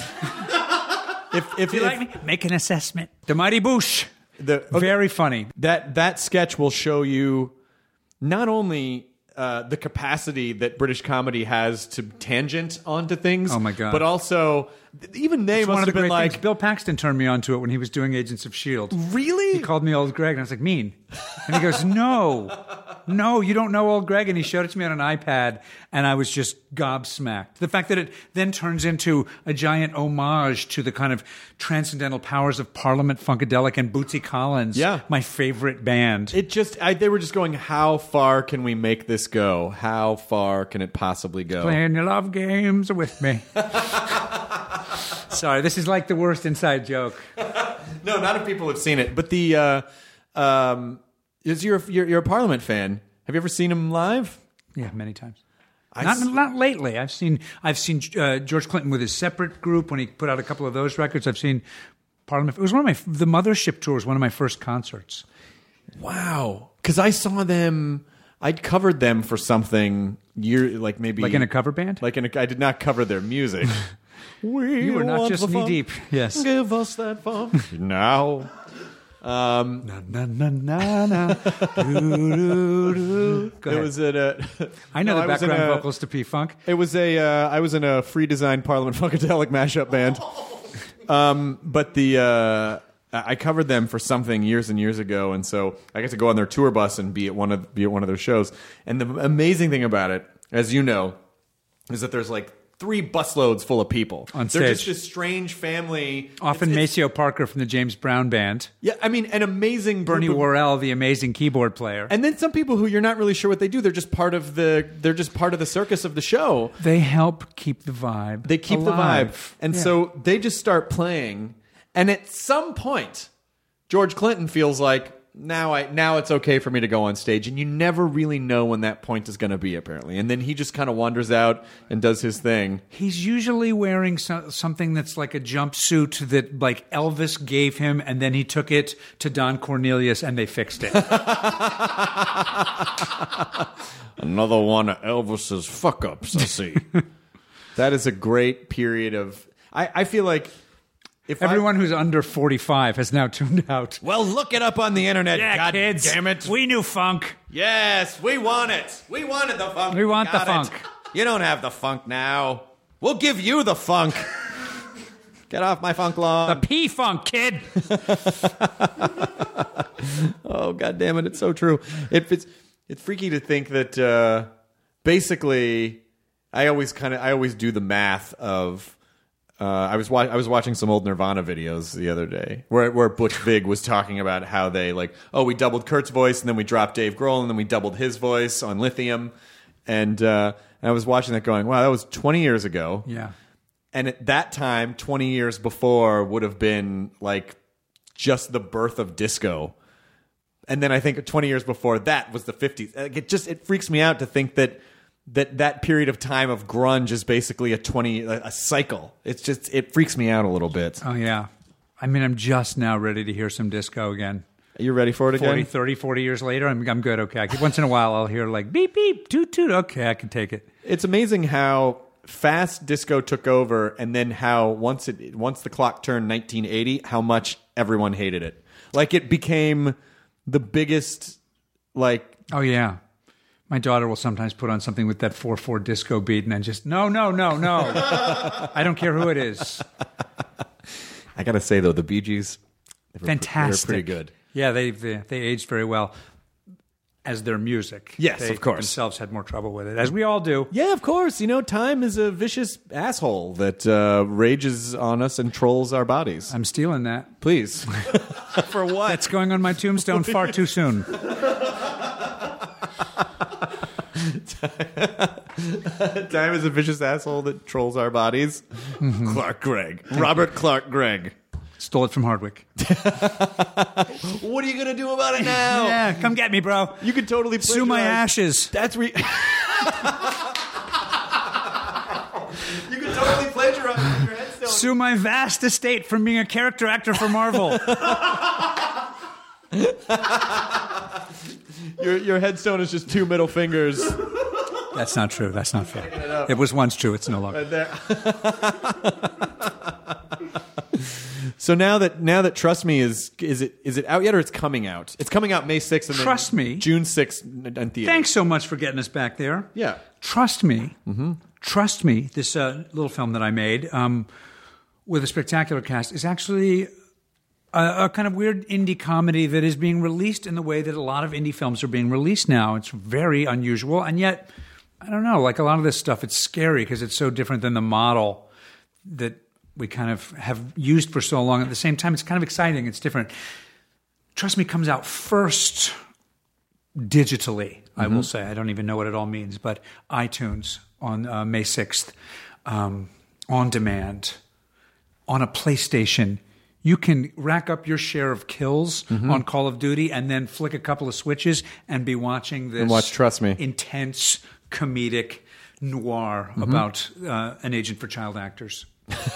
If Do you like me? Make an assessment. The Mighty Boosh. Very funny. That sketch will show you not only the capacity that British comedy has to tangent onto things. Oh, my God. But also, even they It's must one of the have been great like, things. Bill Paxton turned me onto it when he was doing Agents of S.H.I.E.L.D. really? He called me Old Greg, and I was like, mean. And he goes, no, you don't know Old Greg. And he showed it to me on an iPad, and I was just gobsmacked. The fact that it then turns into a giant homage to the kind of transcendental powers of Parliament Funkadelic and Bootsy Collins, my favorite band. They were just going, how far can we make this go? How far can it possibly go? Playing your love games with me. Sorry, this is like the worst inside joke. No, not if people have seen it. But you're a Parliament fan. Have you ever seen him live? Yeah, many times. Not lately. I've seen George Clinton with his separate group when he put out a couple of those records. I've seen Parliament. It was the Mothership tour was one of my first concerts. Wow, because I saw them. I'd covered them for something like in a cover band. I did not cover their music. You were not just knee deep. Yes. Give us that fun now. Na na na na na. Go ahead. It was at I know the background vocals to P-Funk. It was I was in a free design Parliament Funkadelic mashup band. But I covered them for something years and years ago, and so I got to go on their tour bus and be at one of their shows. And the amazing thing about it, as you know, is that there's like 3 busloads full of people on stage. They're just this strange family. Often Maceo Parker from the James Brown Band. Yeah, I mean, an amazing Bernie Worrell, the amazing keyboard player, and then some people who you're not really sure what they do. They're just part of the circus of the show. They help keep the vibe. They keep alive. the vibe, and so they just start playing. And at some point, George Clinton feels like, now it's okay for me to go on stage, and you never really know when that point is going to be, apparently. And then he just kind of wanders out and does his thing. He's usually wearing something that's like a jumpsuit that like Elvis gave him, and then he took it to Don Cornelius and they fixed it. Another one of Elvis's fuck-ups, I see. That is a great period of... I feel like... If everyone who's under 45 has now tuned out. Well, look it up on the internet, God kids. Damn it. We knew funk. Yes, we want it. We wanted the funk. We want the Got funk. it. You don't have the funk now. We'll give you the funk. Get off my funk lawn. The P-funk, kid. Oh, God damn it. It's so true. It's freaky to think that basically I always do the math of... I was watching some old Nirvana videos the other day where Butch Vig was talking about how they we doubled Kurt's voice and then we dropped Dave Grohl and then we doubled his voice on Lithium, and I was watching that going, wow, that was 20 years ago. Yeah. And at that time, 20 years before would have been like just the birth of disco. And then I think 20 years before that was the 50s. It freaks me out to think that period of time of grunge is basically a cycle. It freaks me out a little bit. Oh, yeah. I mean, I'm just now ready to hear some disco again. Are you ready for it again? 40 years later, I'm good, okay. Once in a while, I'll hear like beep, beep, toot, toot. Okay, I can take it. It's amazing how fast disco took over, and then how once the clock turned 1980, how much everyone hated it. Like, it became the biggest, like... Oh, yeah. My daughter will sometimes put on something with that 4/4 disco beat and then just, no. I don't care who it is. I got to say, though, the Bee Gees, fantastic. They're pretty good. Yeah, they aged very well as their music. Yes, they of course. themselves had more trouble with it, as we all do. Yeah, of course. Time is a vicious asshole that rages on us and trolls our bodies. I'm stealing that. Please. For what? That's going on my tombstone far too soon. Time is a vicious asshole that trolls our bodies. Mm-hmm. Clark Gregg. Robert Clark Gregg. Stole it from Hardwick. What are you going to do about it now? Yeah, come get me, bro. You could totally sue my ashes. That's you could totally plagiarize your headstone. Sue my vast estate from being a character actor for Marvel. Your headstone is just 2 middle fingers. That's not true. That's not fair. It was once true. It's no longer. Right there. So now that Trust Me is it out yet, or it's coming out? It's coming out May 6th and Trust Me, June 6th in theater. Thanks so much for getting us back there. Yeah. Trust Me. Mm-hmm. Trust Me. This little film that I made with a spectacular cast is actually a kind of weird indie comedy that is being released in the way that a lot of indie films are being released now. It's very unusual, and yet, I don't know, like a lot of this stuff, it's scary because it's so different than the model that we kind of have used for so long. At the same time, it's kind of exciting. It's different. Trust Me comes out first digitally, I will say. I don't even know what it all means, but iTunes on May 6th, on demand, on a PlayStation. You can rack up your share of kills on Call of Duty and then flick a couple of switches and be watching this and watch Trust Me. Intense comedic noir about an agent for child actors.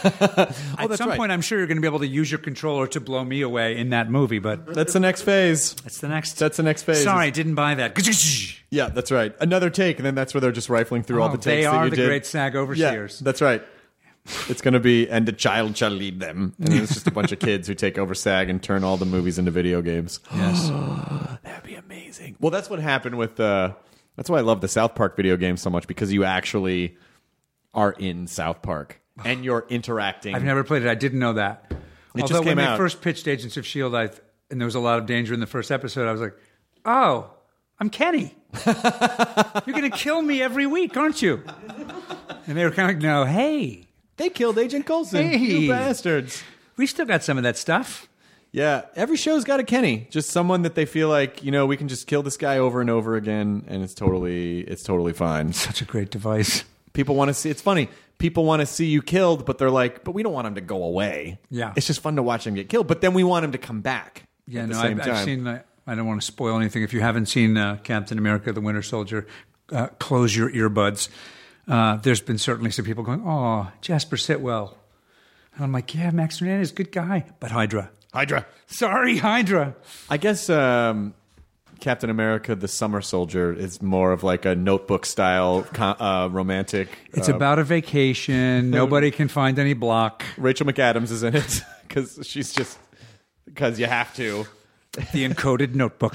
At some point, I'm sure you're going to be able to use your controller to blow me away in that movie, but that's the next phase. That's the next phase. Sorry, didn't buy that. Yeah, that's right. Another take, and then that's where they're just rifling through all the takes they that are you the did. great SAG overseers. Yeah, that's right. It's going to be, and the child shall lead them. And it's just a bunch of kids who take over SAG and turn all the movies into video games. Yes. That'd be amazing. Well, that's what happened with that's why I love the South Park video game so much, because you actually are in South Park and you're interacting. I've never played it. I didn't know that. It just came when out. they first pitched Agents of S.H.I.E.L.D., and there was a lot of danger in the first episode, I was like, oh, I'm Kenny. You're going to kill me every week, aren't you? And they were kind of like, no, hey. They killed Agent Coulson. Hey. You bastards. We still got some of that stuff. Yeah, every show's got a Kenny. Just someone that they feel like, we can just kill this guy over and over again, and it's totally fine. Such a great device. People want to see, it's funny, people want to see you killed, but they're like, but we don't want him to go away. Yeah. It's just fun to watch him get killed, but then we want him to come back. Yeah, at no, the same I've time. seen I don't want to spoil anything. If you haven't seen Captain America: The Winter Soldier, close your earbuds. There's been certainly some people going, "Oh, Jasper Sitwell," and I'm like, "Yeah, Max Hernandez, good guy, but Hydra. Sorry, Hydra." I guess Captain America: The Summer Soldier is more of like a Notebook style romantic. It's about a vacation. Nobody can find any block. Rachel McAdams is in it because you have to. The encoded notebook.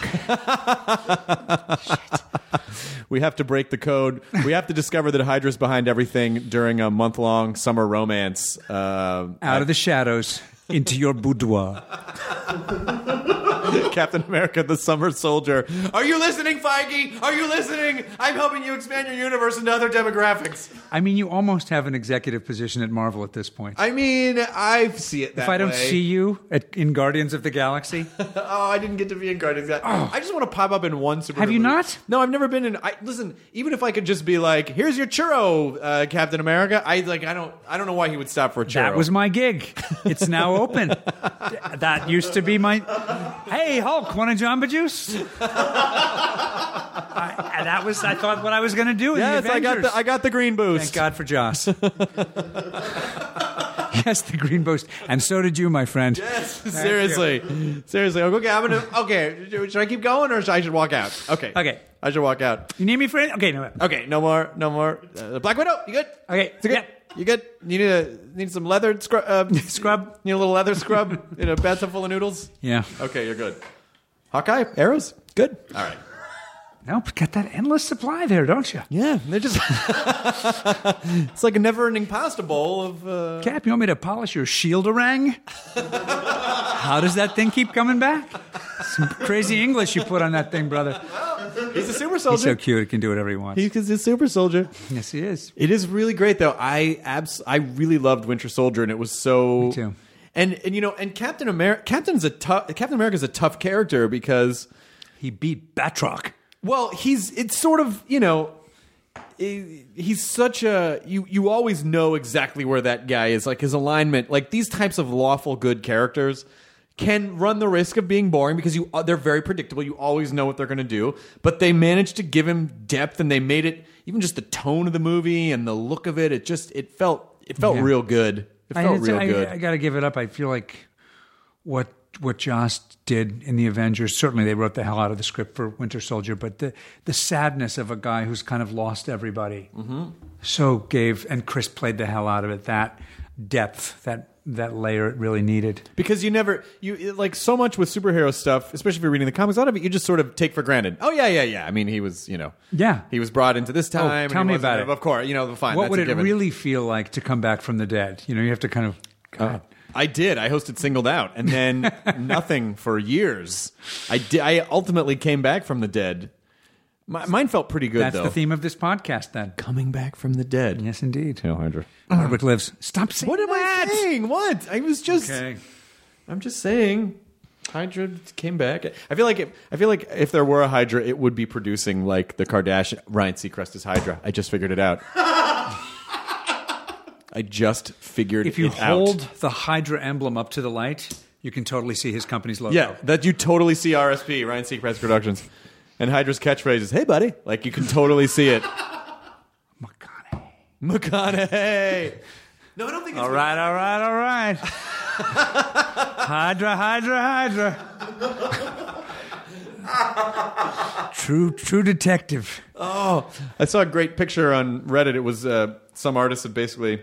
We have to break the code. We have to discover that Hydra's behind everything during a month-long summer romance. Out of the shadows into your boudoir. Captain America: The Summer Soldier. Are you listening, Feige? Are you listening? I'm helping you expand your universe into other demographics. I mean, you almost have an executive position at Marvel at this point. I mean, I see it that way. If I don't see you in Guardians of the Galaxy. Oh, I didn't get to be in Guardians. I just want to pop up in one superhero Have you movie. not? No, I've never been in. Listen, even if I could just be like, "Here's your churro, Captain America," I don't know why he would stop for a churro. That was my gig. It's now open. That used to be my. Hey, Hulk, want a Jamba Juice? I thought what I was going to do. Yes, in the Avengers. I got the green boost. Thank God for Joss. Yes, the green boost, and so did you, my friend. Yes, seriously. Okay, should I keep going or should I walk out? Okay. I should walk out. You need me, friend? Okay, no. Okay, no more. Black Widow, you good? Okay, it's good. yep. You good? You need some leather scrub? Scrub? Need a little leather scrub in a bathtub full of noodles? Yeah. Okay, you're good. Hawkeye, arrows, good. All right. Nope, got that endless supply there, don't you? Yeah, they're just. It's like a never-ending pasta bowl of. Cap, you want me to polish your shield-a-rang? How does that thing keep coming back? Some crazy English you put on that thing, brother. He's a super soldier. He's so cute. He can do whatever he wants. He's a super soldier. Yes, he is. It is really great, though. I really loved Winter Soldier, and it was so. Me too. And Captain America's a tough character because he beat Batroc. Well, he's such a you always know exactly where that guy is, like his alignment. Like these types of lawful good characters can run the risk of being boring because they're very predictable. You always know what they're going to do, but they managed to give him depth, and they made it even just the tone of the movie and the look of it. It felt real good. It felt real good. I got to give it up. I feel like what Joss did in the Avengers, certainly they wrote the hell out of the script for Winter Soldier, but the sadness of a guy who's kind of lost everybody and Chris played the hell out of it. That depth, that layer it really needed. Because you like so much with superhero stuff, especially if you're reading the comics, a lot of it you just sort of take for granted. Oh yeah. I mean, he was, he was brought into this time. Tell me about it. Of course, fine. What would it really feel like to come back from the dead? You have to kind of. God. I did. I hosted Singled Out, and then nothing for years. I ultimately came back from the dead. Mine felt pretty good, That's though. That's the theme of this podcast, then. Coming back from the dead. Yes, indeed. Hail Hydra. Hardwick lives. Stop saying What am that. I saying? What? I was just... Okay. I'm just saying... Hydra came back. I feel like if there were a Hydra, it would be producing like the Kardashian. Ryan Seacrest is Hydra. I just figured it out. I just figured it out. If you hold the Hydra emblem up to the light, you can totally see his company's logo. Yeah, that you totally see RSP, Ryan Seacrest Productions. And Hydra's catchphrase is, "Hey, buddy." Like, you can totally see it. McConaughey. No, I don't think it's... All right. Hydra. True detective. Oh, I saw a great picture on Reddit. It was some artists had basically...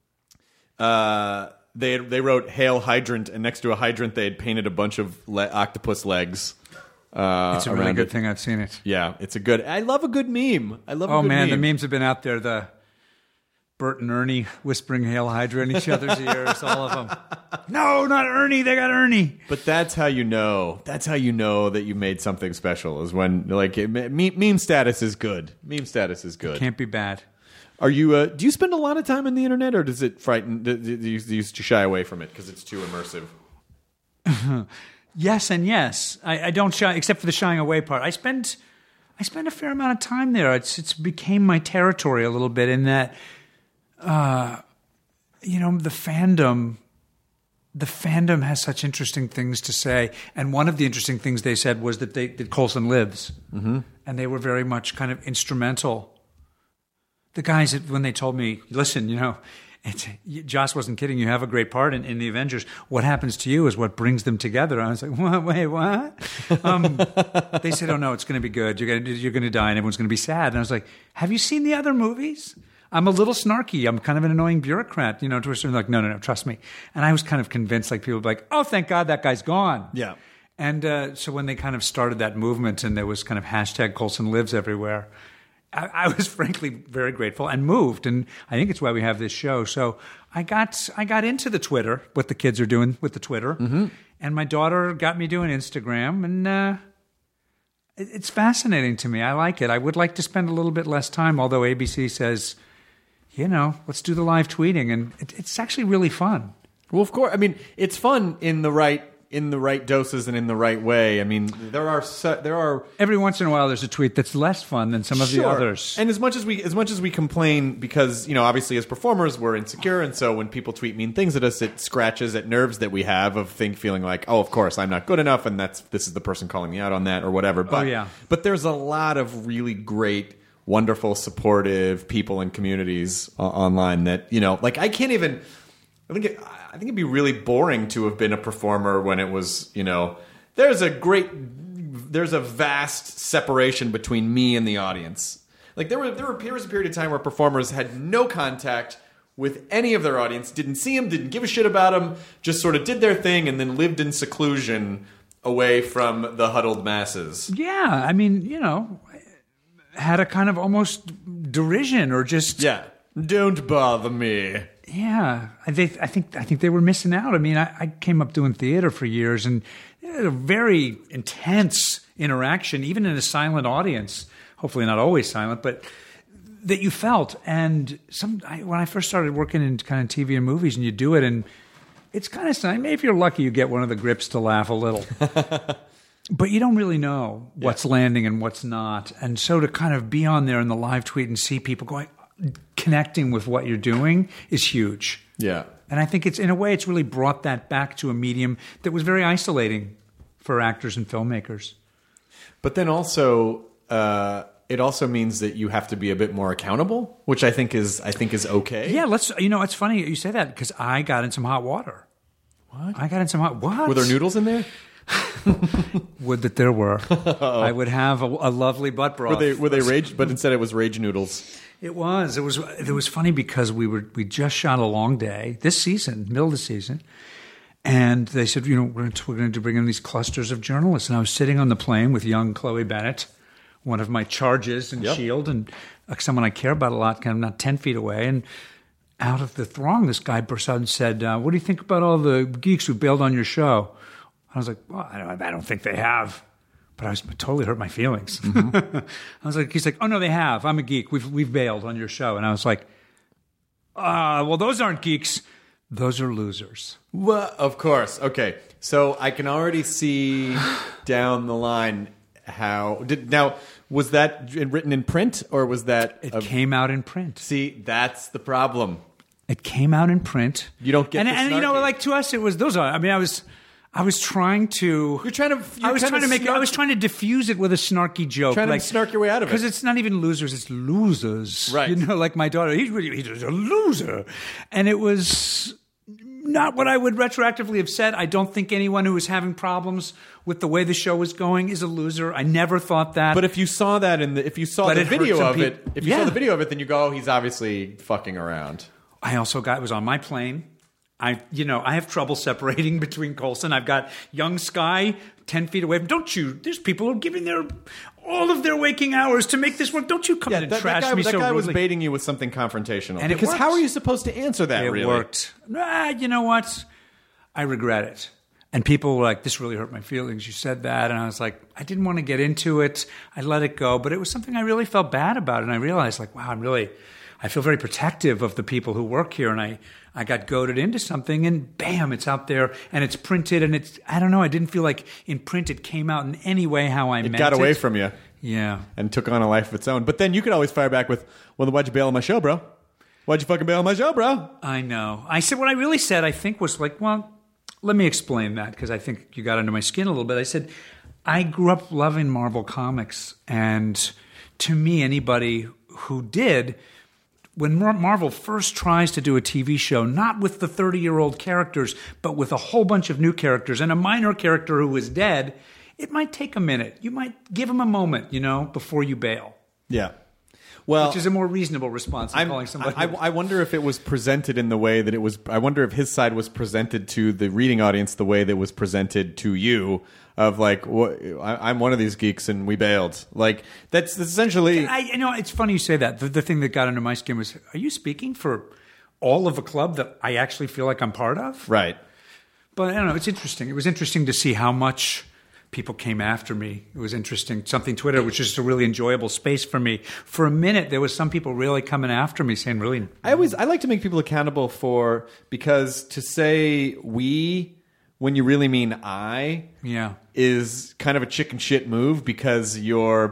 They wrote "Hail Hydrant," and next to a hydrant they had painted a bunch of octopus legs. It's a really good thing. I've seen it. Yeah, it's a good. I love a good meme. Oh man, the memes have been out there. The Bert and Ernie whispering "Hail Hydra" in each other's ears. All of them. No, not Ernie. They got Ernie. But that's how you know. That's how you know that you made something special. Is when meme status is good. Meme status is good. It can't be bad. Are you? Do you spend a lot of time on the internet, or does it frighten? Do you shy away from it because it's too immersive? Yes and yes. I don't shy, except for the shying away part. I spend a fair amount of time there. It's became my territory a little bit in that, the fandom the fandom has such interesting things to say. And one of the interesting things they said was that Coulson lives. Mm-hmm. And they were very much kind of instrumental. The guys, when they told me, listen, Joss wasn't kidding. You have a great part in the Avengers. What happens to you is what brings them together. I was like, what? Wait, what? They said, oh, no, it's going to be good. You're going to die and everyone's going to be sad. And I was like, have you seen the other movies? I'm a little snarky. I'm kind of an annoying bureaucrat, to a certain, like, no, trust me. And I was kind of convinced, like, people would be like, oh, thank God that guy's gone. Yeah. And so when they kind of started that movement and there was kind of hashtag Coulson lives everywhere, I was frankly very grateful and moved, and I think it's why we have this show. So I got into the Twitter, what the kids are doing with the Twitter, and my daughter got me doing Instagram, and it's fascinating to me. I like it. I would like to spend a little bit less time, although ABC says, let's do the live tweeting, and it's actually really fun. Well, of course. I mean, it's fun in the right doses and in the right way. I mean, there are every once in a while there's a tweet that's less fun than some of the others. And as much as we complain, because obviously as performers we're insecure, and so when people tweet mean things at us, it scratches at nerves that we have of feeling like, oh, of course I'm not good enough, and this is the person calling me out on that or whatever. But but there's a lot of really great, wonderful, supportive people and communities online that I can't even. I think it'd be really boring to have been a performer when it was, there's a vast separation between me and the audience. Like there was a period of time where performers had no contact with any of their audience, didn't see them, didn't give a shit about them, just sort of did their thing and then lived in seclusion away from the huddled masses. Yeah, I mean, had a kind of almost derision or just... Yeah, don't bother me. Yeah, I think they were missing out. I mean, I came up doing theater for years, and it had a very intense interaction, even in a silent audience. Hopefully, not always silent, but that you felt. And when I first started working in kind of TV and movies, and you do it, and it's kind of something. Maybe if you're lucky, you get one of the grips to laugh a little, but you don't really know what's landing and what's not. And so to kind of be on there in the live tweet and see people connecting with what you're doing is huge. Yeah. And I think it's really brought that back to a medium that was very isolating for actors and filmmakers. But then also, it also means that you have to be a bit more accountable, which I think is okay. Yeah, it's funny you say that because I got in some hot water. What? I got in some hot... What? Were there noodles in there? Would that there were. I would have a lovely butt broth. Were they rage? But instead it was rage noodles. It was funny because we just shot a long day this season, middle of the season, and they said, we're going to bring in these clusters of journalists. And I was sitting on the plane with young Chloe Bennett, one of my charges in S.H.I.E.L.D., and someone I care about a lot, kind of not 10 feet away. And out of the throng, this guy burst out and said, what do you think about all the geeks who bailed on your show? I was like, well, I don't think they have. But I was totally hurt my feelings. Mm-hmm. He's like, oh no, they have. I'm a geek. We've bailed on your show. And I was like, well, those aren't geeks. Those are losers. Well, of course. Okay. So I can already see down the line was that written in print or was that... It came out in print. See, that's the problem. It came out in print. You don't get to us, it was, those are, I was trying to. I was trying to diffuse it with a snarky joke. Trying to snark your way out of it because it's not even losers; it's losers. Right? Like my daughter, he's a loser, and it was not what I would retroactively have said. I don't think anyone who was having problems with the way the show was going is a loser. I never thought that. But if you saw that if you saw the video of it, saw the video of it, then you go, oh, he's obviously fucking around. I also it was on my plane. I have trouble separating between Coulson. I've got young Sky 10 feet away. Don't you? There's people who are giving all of their waking hours to make this work. Don't you come in and trash me so rudely. That guy was baiting you with something confrontational. And because how are you supposed to answer that, really? It worked. You know what? I regret it. And people were like, this really hurt my feelings. You said that. And I was like, I didn't want to get into it. I let it go. But it was something I really felt bad about. And I realized, like, wow, I feel very protective of the people who work here. And I got goaded into something and bam, it's out there and it's printed and I don't know, I didn't feel like in print it came out in any way how I meant it. It got away from you. Yeah. And took on a life of its own. But then you could always fire back with, well, then why'd you bail on my show, bro? Why'd you fucking bail on my show, bro? I know. I said what I really said, I think, was like, well, let me explain that because I think you got under my skin a little bit. I said, I grew up loving Marvel Comics, and to me, anybody who did, when Marvel first tries to do a TV show, not with the 30-year-old characters, but with a whole bunch of new characters and a minor character who is dead, it might take a minute. You might give them a moment, before you bail. Yeah. Well, which is a more reasonable response than calling somebody. I wonder if it was presented in the way that it was. I wonder if his side was presented to the reading audience the way that was presented to you. Of like, I'm one of these geeks and we bailed. Like that's essentially. It's funny you say that. The thing that got under my skin was, are you speaking for all of a club that I actually feel like I'm part of? Right. But I don't know. It's interesting. It was interesting to see how much people came after me. It was interesting. Something Twitter, which is just a really enjoyable space for me. For a minute, there was some people really coming after me, saying, "Really." I like to make people accountable because to say we when you really mean I, is kind of a chicken shit move because you're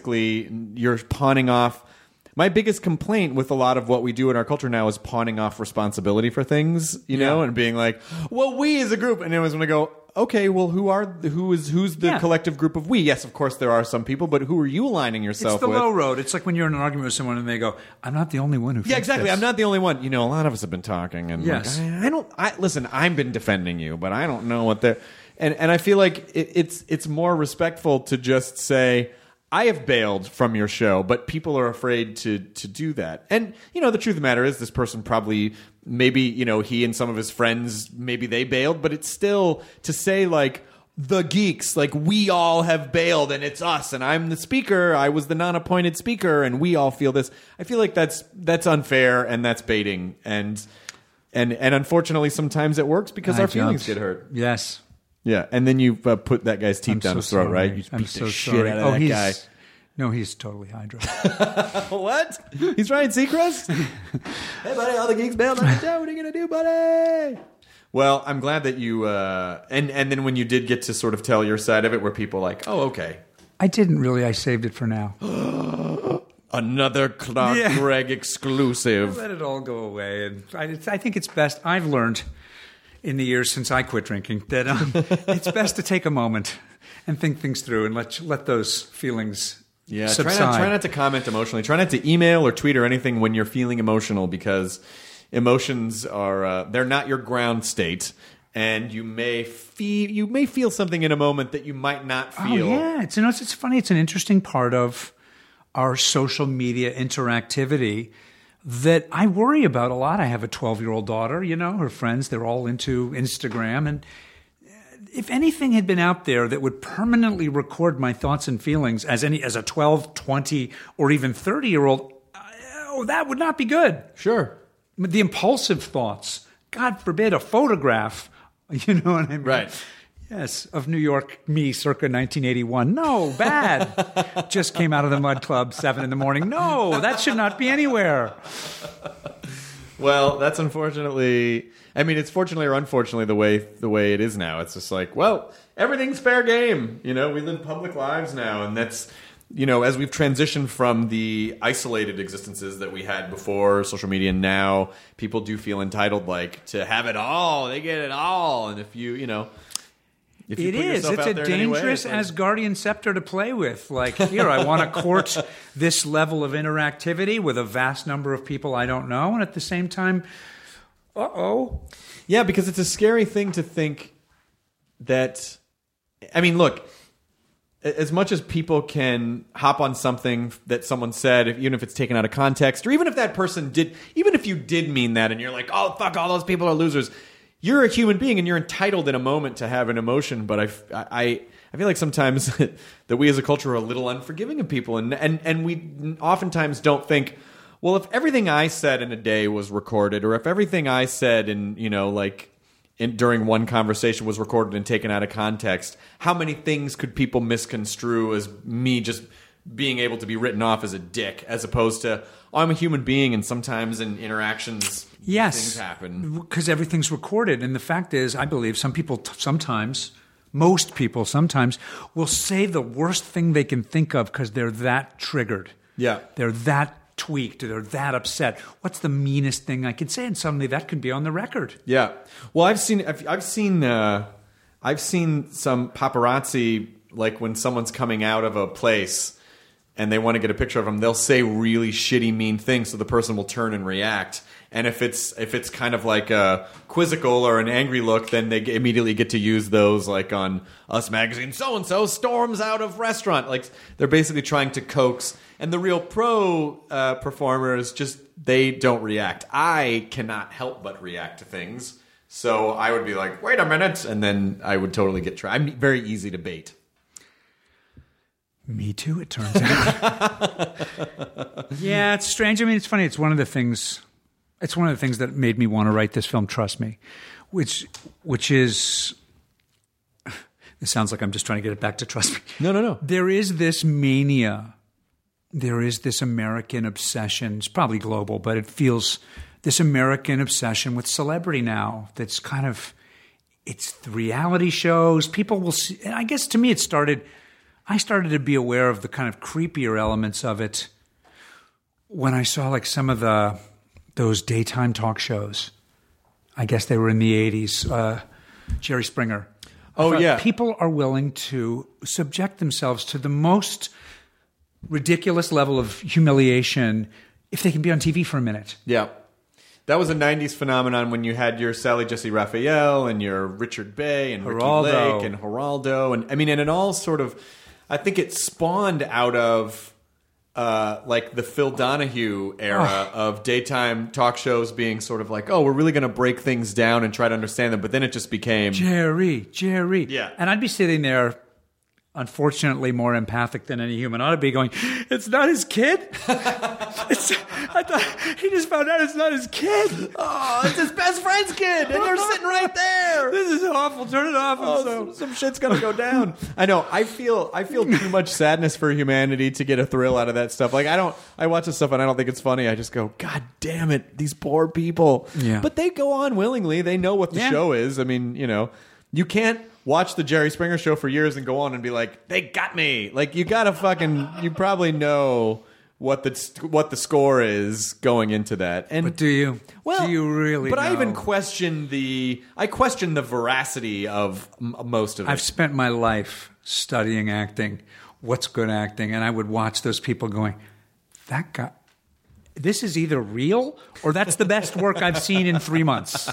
pawning off. My biggest complaint with a lot of what we do in our culture now is pawning off responsibility for things, know, and being like, well, we as a group, and everyone's going to go, okay, well, who's the collective group of we? Yes, of course there are some people, but who are you aligning yourself with? It's the low road. It's like when you're in an argument with someone and they go, I'm not the only one who thinks exactly. this. I'm not the only one. A lot of us have been talking, and listen, I've been defending you, but I don't know what they're... And I feel like it's more respectful to just say, I have bailed from your show, but people are afraid to do that. And, the truth of the matter is this person probably, maybe, he and some of his friends, maybe they bailed, but it's still to say like, the geeks, like we all have bailed and it's us and I'm the speaker, I was the non-appointed speaker and we all feel this. I feel like that's unfair and that's baiting. And unfortunately sometimes it works because our feelings get hurt. Yes. Yeah, and then you put that guy's teeth down his throat, right? You beat the shit out of that guy. No, he's totally Hydra. What? He's Ryan Seacrest? Hey, buddy, all the geeks bailed on the show. What are you going to do, buddy? Well, I'm glad that you... and then when you did get to sort of tell your side of it, where people like, oh, okay. I didn't really. I saved it for now. Another Clark Gregg exclusive. Let it all go away. And I think it's best. I've learned... in the years since I quit drinking, that it's best to take a moment and think things through and let those feelings subside. Try not to comment emotionally. Try not to email or tweet or anything when you're feeling emotional because emotions are they're not your ground state, and you may feel something in a moment that you might not feel. Oh yeah, it's funny. It's an interesting part of our social media interactivity that I worry about a lot. I have a 12-year-old daughter, her friends, they're all into Instagram. And if anything had been out there that would permanently record my thoughts and feelings as a 12, 20, or even 30-year-old, that would not be good. Sure. The impulsive thoughts, God forbid, a photograph, you know what I mean? Right. Yes, of New York, me, circa 1981. No, bad. Just came out of the Mud Club, 7 a.m. No, that should not be anywhere. Well, that's unfortunately... I mean, it's fortunately or unfortunately the way it is now. It's just like, well, everything's fair game. We live public lives now, and that's... as we've transitioned from the isolated existences that we had before social media, now people do feel entitled, like, to have it all. They get it all. And if you It is. It's a dangerous Asgardian scepter to play with. Like, here, I want to court this level of interactivity with a vast number of people I don't know. And at the same time, Yeah, because it's a scary thing to think that... I mean, look, as much as people can hop on something that someone said, even if it's taken out of context, or even if that person did... Even if you did mean that and you're like, oh, fuck, all those people are losers... You're a human being and you're entitled in a moment to have an emotion, but I feel like sometimes that we as a culture are a little unforgiving of people, and we oftentimes don't think, well, if everything I said in a day was recorded, or if everything I said during one conversation was recorded and taken out of context, how many things could people misconstrue as me just being able to be written off as a dick, as opposed to, I'm a human being and sometimes in interactions... Yes, things happen. Because everything's recorded. And the fact is, I believe most people sometimes will say the worst thing they can think of because they're that triggered. Yeah. They're that tweaked or they're that upset. What's the meanest thing I can say? And suddenly that can be on the record. Yeah. Well, I've seen some paparazzi, like when someone's coming out of a place and they want to get a picture of them, they'll say really shitty, mean things so the person will turn and react. And if it's kind of like a quizzical or an angry look, then they immediately get to use those, like on Us Magazine, so-and-so storms out of restaurant. Like, they're basically trying to coax. And the real pro performers, just, they don't react. I cannot help but react to things. So I would be like, wait a minute, and then I would totally get tried. I'm very easy to bait. Me too, it turns out. Yeah, it's strange. I mean, it's funny. It's one of the things that made me want to write this film, trust me, which is, it sounds like I'm just trying to get it back to trust me. No. There is this mania. There is this American obsession. It's probably global, but it feels this American obsession with celebrity now that's kind of, it's the reality shows. People will see, and I guess to me I started to be aware of the kind of creepier elements of it when I saw like some of those daytime talk shows. I guess they were in the 80s. Jerry Springer. Oh, yeah. People are willing to subject themselves to the most ridiculous level of humiliation if they can be on TV for a minute. Yeah. That was a 90s phenomenon when you had your Sally Jesse Raphael and your Richard Bay and Geraldo. Ricky Lake and Geraldo. And I mean, and it all sort of, I think it spawned out of like the Phil Donahue era of daytime talk shows being sort of like, oh, we're really going to break things down and try to understand them. But then it just became Jerry. Yeah. And I'd be sitting there, unfortunately more empathic than any human ought to be, going, it's not his kid? I thought he just found out it's not his kid. oh, it's his best friend's kid, and you're sitting right there. This is awful. Turn it off. Oh, some shit's gonna go down. I know. I feel too much sadness for humanity to get a thrill out of that stuff. Like I watch this stuff and I don't think it's funny. I just go, God damn it, these poor people. Yeah. But they go on willingly. They know what the show is. I mean, you can't watch the Jerry Springer show for years and go on and be like, they got me. Like, you probably know what the score is going into that. And but do you? Well, do you really? But know? I even question the veracity of most of it. I've spent my life studying acting, what's good acting, and I would watch those people going, that guy, this is either real or that's the best work I've seen in 3 months.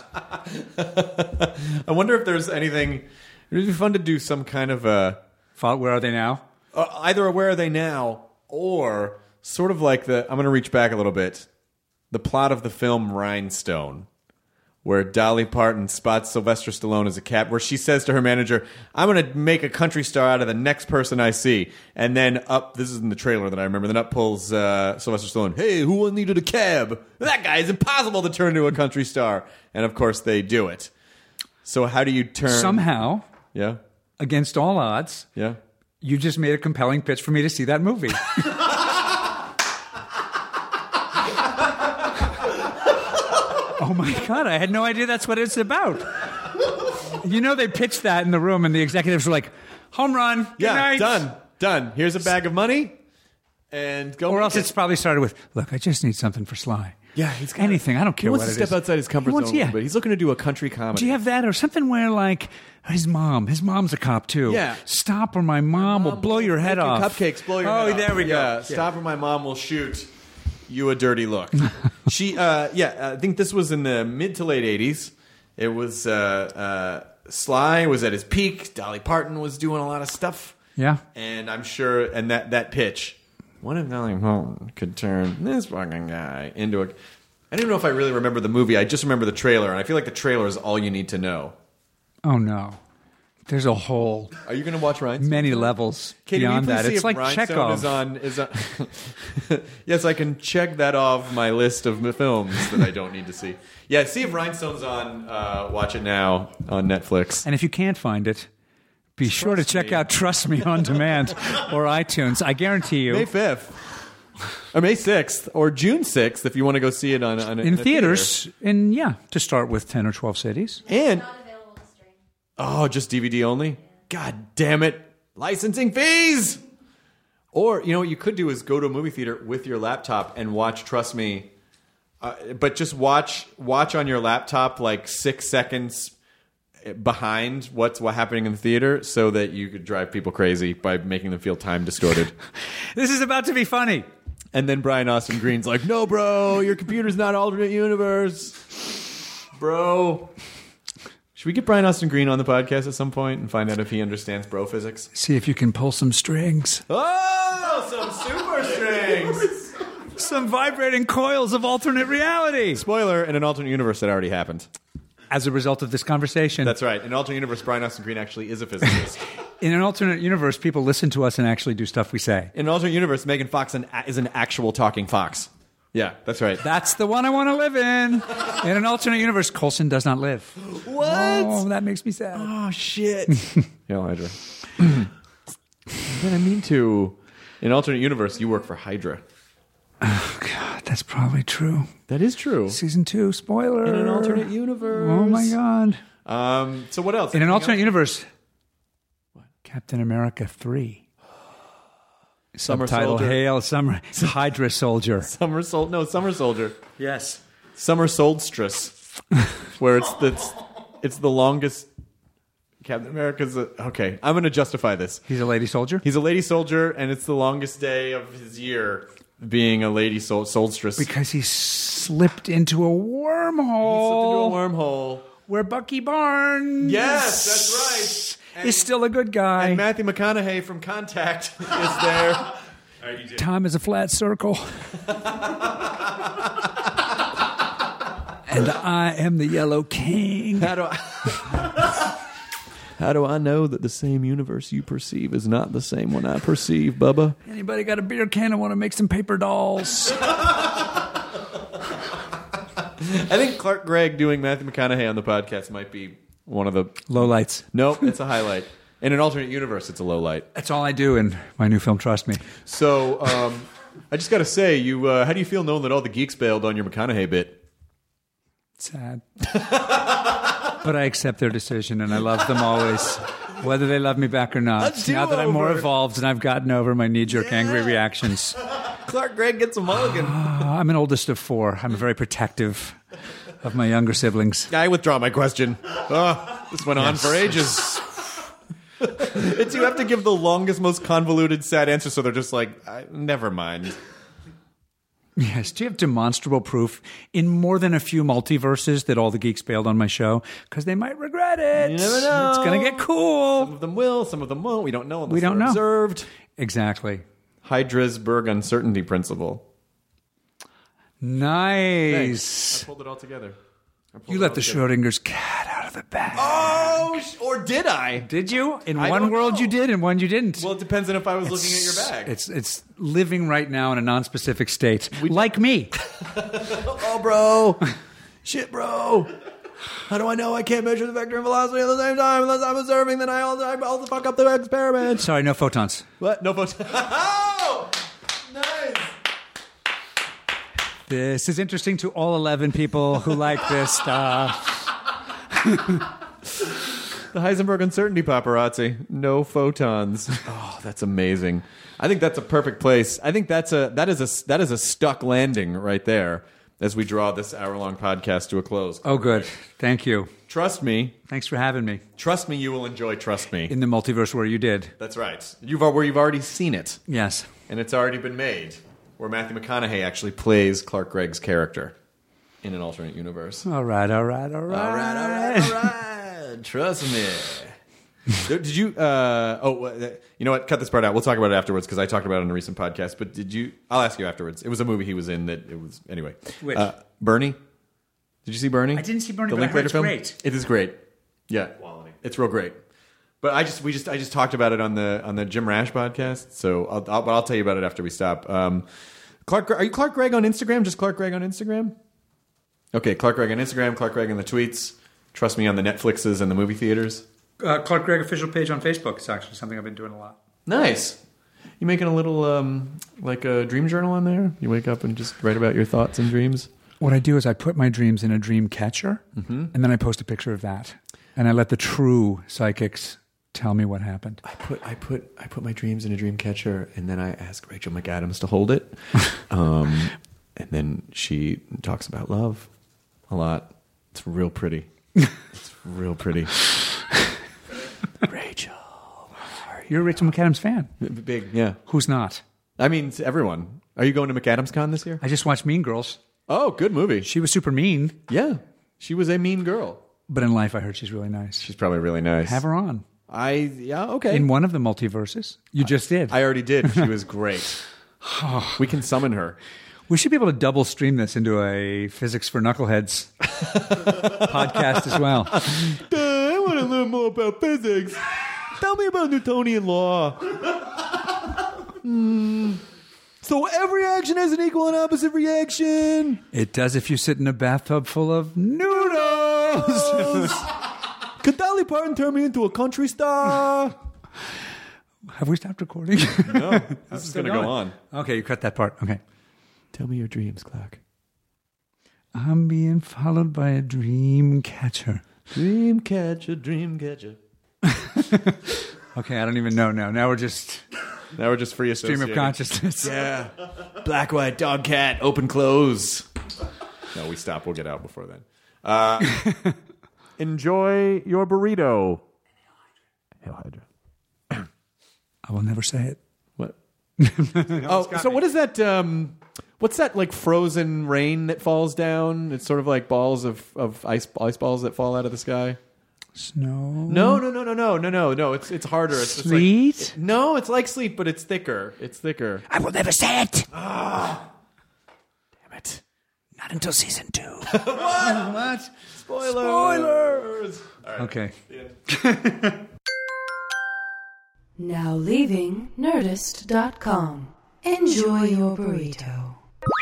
I wonder if there's anything. It would be fun to do some kind of a. Where Are They Now? Either Where Are They Now, or sort of like I'm going to reach back a little bit. The plot of the film Rhinestone, where Dolly Parton spots Sylvester Stallone as a cat, where she says to her manager, I'm going to make a country star out of the next person I see. And then this is in the trailer that I remember, then up pulls Sylvester Stallone, hey, who needed a cab? That guy is impossible to turn into a country star. And of course they do it. So how do you turn... Somehow, yeah, against all odds, yeah, you just made a compelling pitch for me to see that movie. Oh my God, I had no idea that's what it's about. They pitched that in the room and the executives were like, home run, good night. Done. Here's a bag of money and go. Or else it's probably started with, look, I just need something for Sly. Yeah, he's got anything. I don't care what it is. He wants to step outside his comfort zone a little bit. He's looking to do a country comedy. Do you have that or something where like his mom's a cop too? Yeah. Stop or my mom will blow your head off. Cupcakes, blow your head off. Oh, there we go. Yeah, stop or my mom will shoot you a dirty look. I think this was in the mid to late 80s. It was Sly was at his peak. Dolly Parton was doing a lot of stuff. Yeah. And I'm sure, and that pitch, what if Dolly Parton could turn this fucking guy into a... I don't know if I really remember the movie. I just remember the trailer, and I feel like the trailer is all you need to know. Oh, no. There's a whole... Are you going to watch Rhinestone? Many levels Katie, beyond will you that. see It's if like Rhinestone Chekhov. is on yes, I can check that off my list of films that I don't need to see. Yeah, see if Rhinestone's on Watch It Now on Netflix. And if you can't find it, be sure to check out Trust Me On Demand or iTunes. I guarantee you. May 5th. Or May 6th. Or June 6th if you want to go see it in theaters. Theater. To start with 10 or 12 cities. And Not available to stream. oh, just DVD only? God damn it. Licensing fees! Or, you know what you could do is go to a movie theater with your laptop and watch Trust Me. But just watch on your laptop like 6 seconds behind what's happening in the theater so that you could drive people crazy by making them feel time distorted. This is about to be funny. And then Brian Austin Green's like, no, bro, your computer's not alternate universe. Bro. Should we get Brian Austin Green on the podcast at some point and find out if he understands bro physics? See if you can pull some strings. Oh, some super strings. Some vibrating coils of alternate reality. Spoiler, in an alternate universe that already happened. As a result of this conversation. That's right. In an alternate universe, Brian Austin Green actually is a physicist. In an alternate universe, people listen to us and actually do stuff we say. In an alternate universe, Megan Fox is an actual talking fox. Yeah, that's right. That's the one I want to live in. In an alternate universe, Coulson does not live. What? Oh, that makes me sad. Oh, shit. Hail Hydra. I mean to. In an alternate universe, you work for Hydra. Oh, God, that's probably true. That is true. Season 2, spoiler. In an alternate universe. Oh, my God. So what else? In an alternate universe, Captain America 3. Summer Subtitle, Soldier. Hail Summer. Hydra Soldier. Summer Soldier. Yes. Summer Solstice. Where it's the longest. Captain America's okay. I'm going to justify this. He's a lady soldier? He's a lady soldier, and it's the longest day of his year being a lady solstice. Because he slipped into a wormhole. Where Bucky Barnes. Yes, that's right. Is still a good guy. And Matthew McConaughey from Contact is there. Time is a flat circle. And I am the Yellow King. How do I know that the same universe you perceive is not the same one I perceive, Bubba? Anybody got a beer can and want to make some paper dolls? I think Clark Gregg doing Matthew McConaughey on the podcast might be one of the lowlights. Nope, it's a highlight. In an alternate universe, it's a low light. That's all I do in my new film, Trust Me. So, I just got to say, how do you feel knowing that all the geeks bailed on your McConaughey bit? Sad. But I accept their decision, and I love them always, whether they love me back or not. Now that I'm more evolved and I've gotten over my knee-jerk angry reactions. Clark Gregg gets a mulligan. I'm an oldest of 4. I'm very protective of my younger siblings. I withdraw my question. This went on for ages. You have to give the longest, most convoluted, sad answer, so they're just like, never mind. Yes. Do you have demonstrable proof in more than a few multiverses that all the geeks bailed on my show? Because they might regret it. You never know. It's going to get cool. Some of them will, some of them won't. We don't know unless We don't they're know. observed. Exactly. Hydrasburg uncertainty principle. Nice. Thanks. I pulled it all together. You let the Schrodinger's cat out of the bag. Oh, or did I? Did you? In I one don't world know. you did, in one you didn't. Well, it depends on if I was looking at your bag. It's living right now in a non-specific state. Like me. Oh, bro. Shit, bro. How do I know I can't measure the vector and velocity at the same time unless I'm observing? Then I'll fuck up the experiment. Sorry, no photons. What? No photons. Oh! Nice. This is interesting to all 11 people who like this stuff. The Heisenberg uncertainty paparazzi. No photons. Oh, that's amazing. I think that's a perfect place. I think that is a stuck landing right there as we draw this hour-long podcast to a close. Oh, good. Thank you. Trust me. Thanks for having me. Trust me, you will enjoy Trust Me. In the multiverse where you did. That's right. Where you've already seen it. Yes. And it's already been made. Where Matthew McConaughey actually plays Clark Gregg's character in an alternate universe. All right. Trust me. Did you? You know what? Cut this part out. We'll talk about it afterwards because I talked about it in a recent podcast. But did you? I'll ask you afterwards. It was a movie he was in that it was anyway. Which? Bernie. Did you see Bernie? I didn't see Bernie. The But I heard Linklater it's film. great. It is great. Yeah, Quality. It's real great. But I just talked about it on the Jim Rash podcast. So I'll tell you about it after we stop. Are you Clark Gregg on Instagram? Just Clark Gregg on Instagram? Okay, Clark Gregg on Instagram, Clark Gregg in the tweets. Trust me on the Netflixes and the movie theaters. Clark Gregg official page on Facebook. It's actually something I've been doing a lot. Nice. You making a little, like a dream journal on there? You wake up and just write about your thoughts and dreams? What I do is I put my dreams in a dream catcher, and then I post a picture of that. And I let the true psychics Tell me what happened. I put my dreams in a dream catcher, and then I ask Rachel McAdams to hold it. And then she talks about love a lot. It's real pretty. It's real pretty. Rachel. You're a Rachel McAdams fan. Big, yeah. Who's not? I mean, it's everyone. Are you going to McAdams Con this year? I just watched Mean Girls. Oh, good movie. She was super mean. Yeah. She was a mean girl. But in life, I heard she's really nice. She's probably really nice. Have her on. Okay. In one of the multiverses. You just did. I already did. She was great. We can summon her. We should be able to double stream this into a Physics for Knuckleheads podcast as well. I want to learn more about physics. Tell me about Newtonian law. So every action has an equal and opposite reaction. It does if you sit in a bathtub full of noodles. Could Dolly Parton turn me into a country star? Have we stopped recording? No, this is going to go on. Okay, you cut that part. Okay. Tell me your dreams, Clark. I'm being followed by a dream catcher. Dream catcher, dream catcher. Okay, I don't even know now. Now we're just free stream of consciousness. Yeah. Black, white, dog, cat, open, close. No, we stop. We'll get out before then. Enjoy your burrito. Hail Hydra. I will never say it. What? So what is that? What's that like frozen rain that falls down? It's sort of like balls of ice balls that fall out of the sky. Snow? No. It's harder. It's sleet? Just like, no, it's like sleet, but it's thicker. I will never say it. Damn it. Not until season 2. What? Spoilers. All right. Okay. Now leaving Nerdist.com. Enjoy your burrito.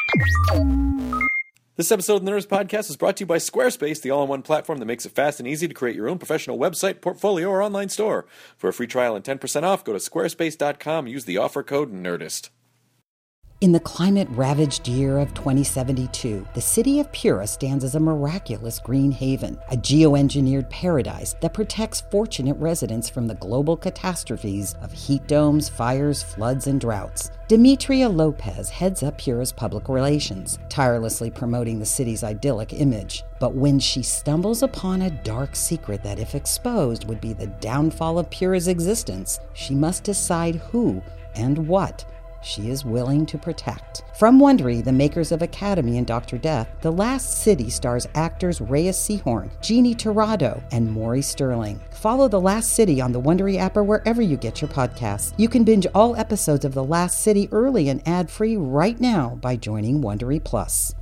This episode of the Nerdist Podcast is brought to you by Squarespace, the all-in-one platform that makes it fast and easy to create your own professional website, portfolio, or online store. For a free trial and 10% off, go to squarespace.com. Use the offer code NERDIST. In the climate-ravaged year of 2072, the city of Pura stands as a miraculous green haven, a geoengineered paradise that protects fortunate residents from the global catastrophes of heat domes, fires, floods, and droughts. Demetria Lopez heads up Pura's public relations, tirelessly promoting the city's idyllic image. But when she stumbles upon a dark secret that, if exposed, would be the downfall of Pura's existence, she must decide who and what she is willing to protect. From Wondery, the makers of Academy and Dr. Death, The Last City stars actors Reyes Sehorn, Jeannie Torrado, and Maury Sterling. Follow The Last City on the Wondery app or wherever you get your podcasts. You can binge all episodes of The Last City early and ad-free right now by joining Wondery Plus.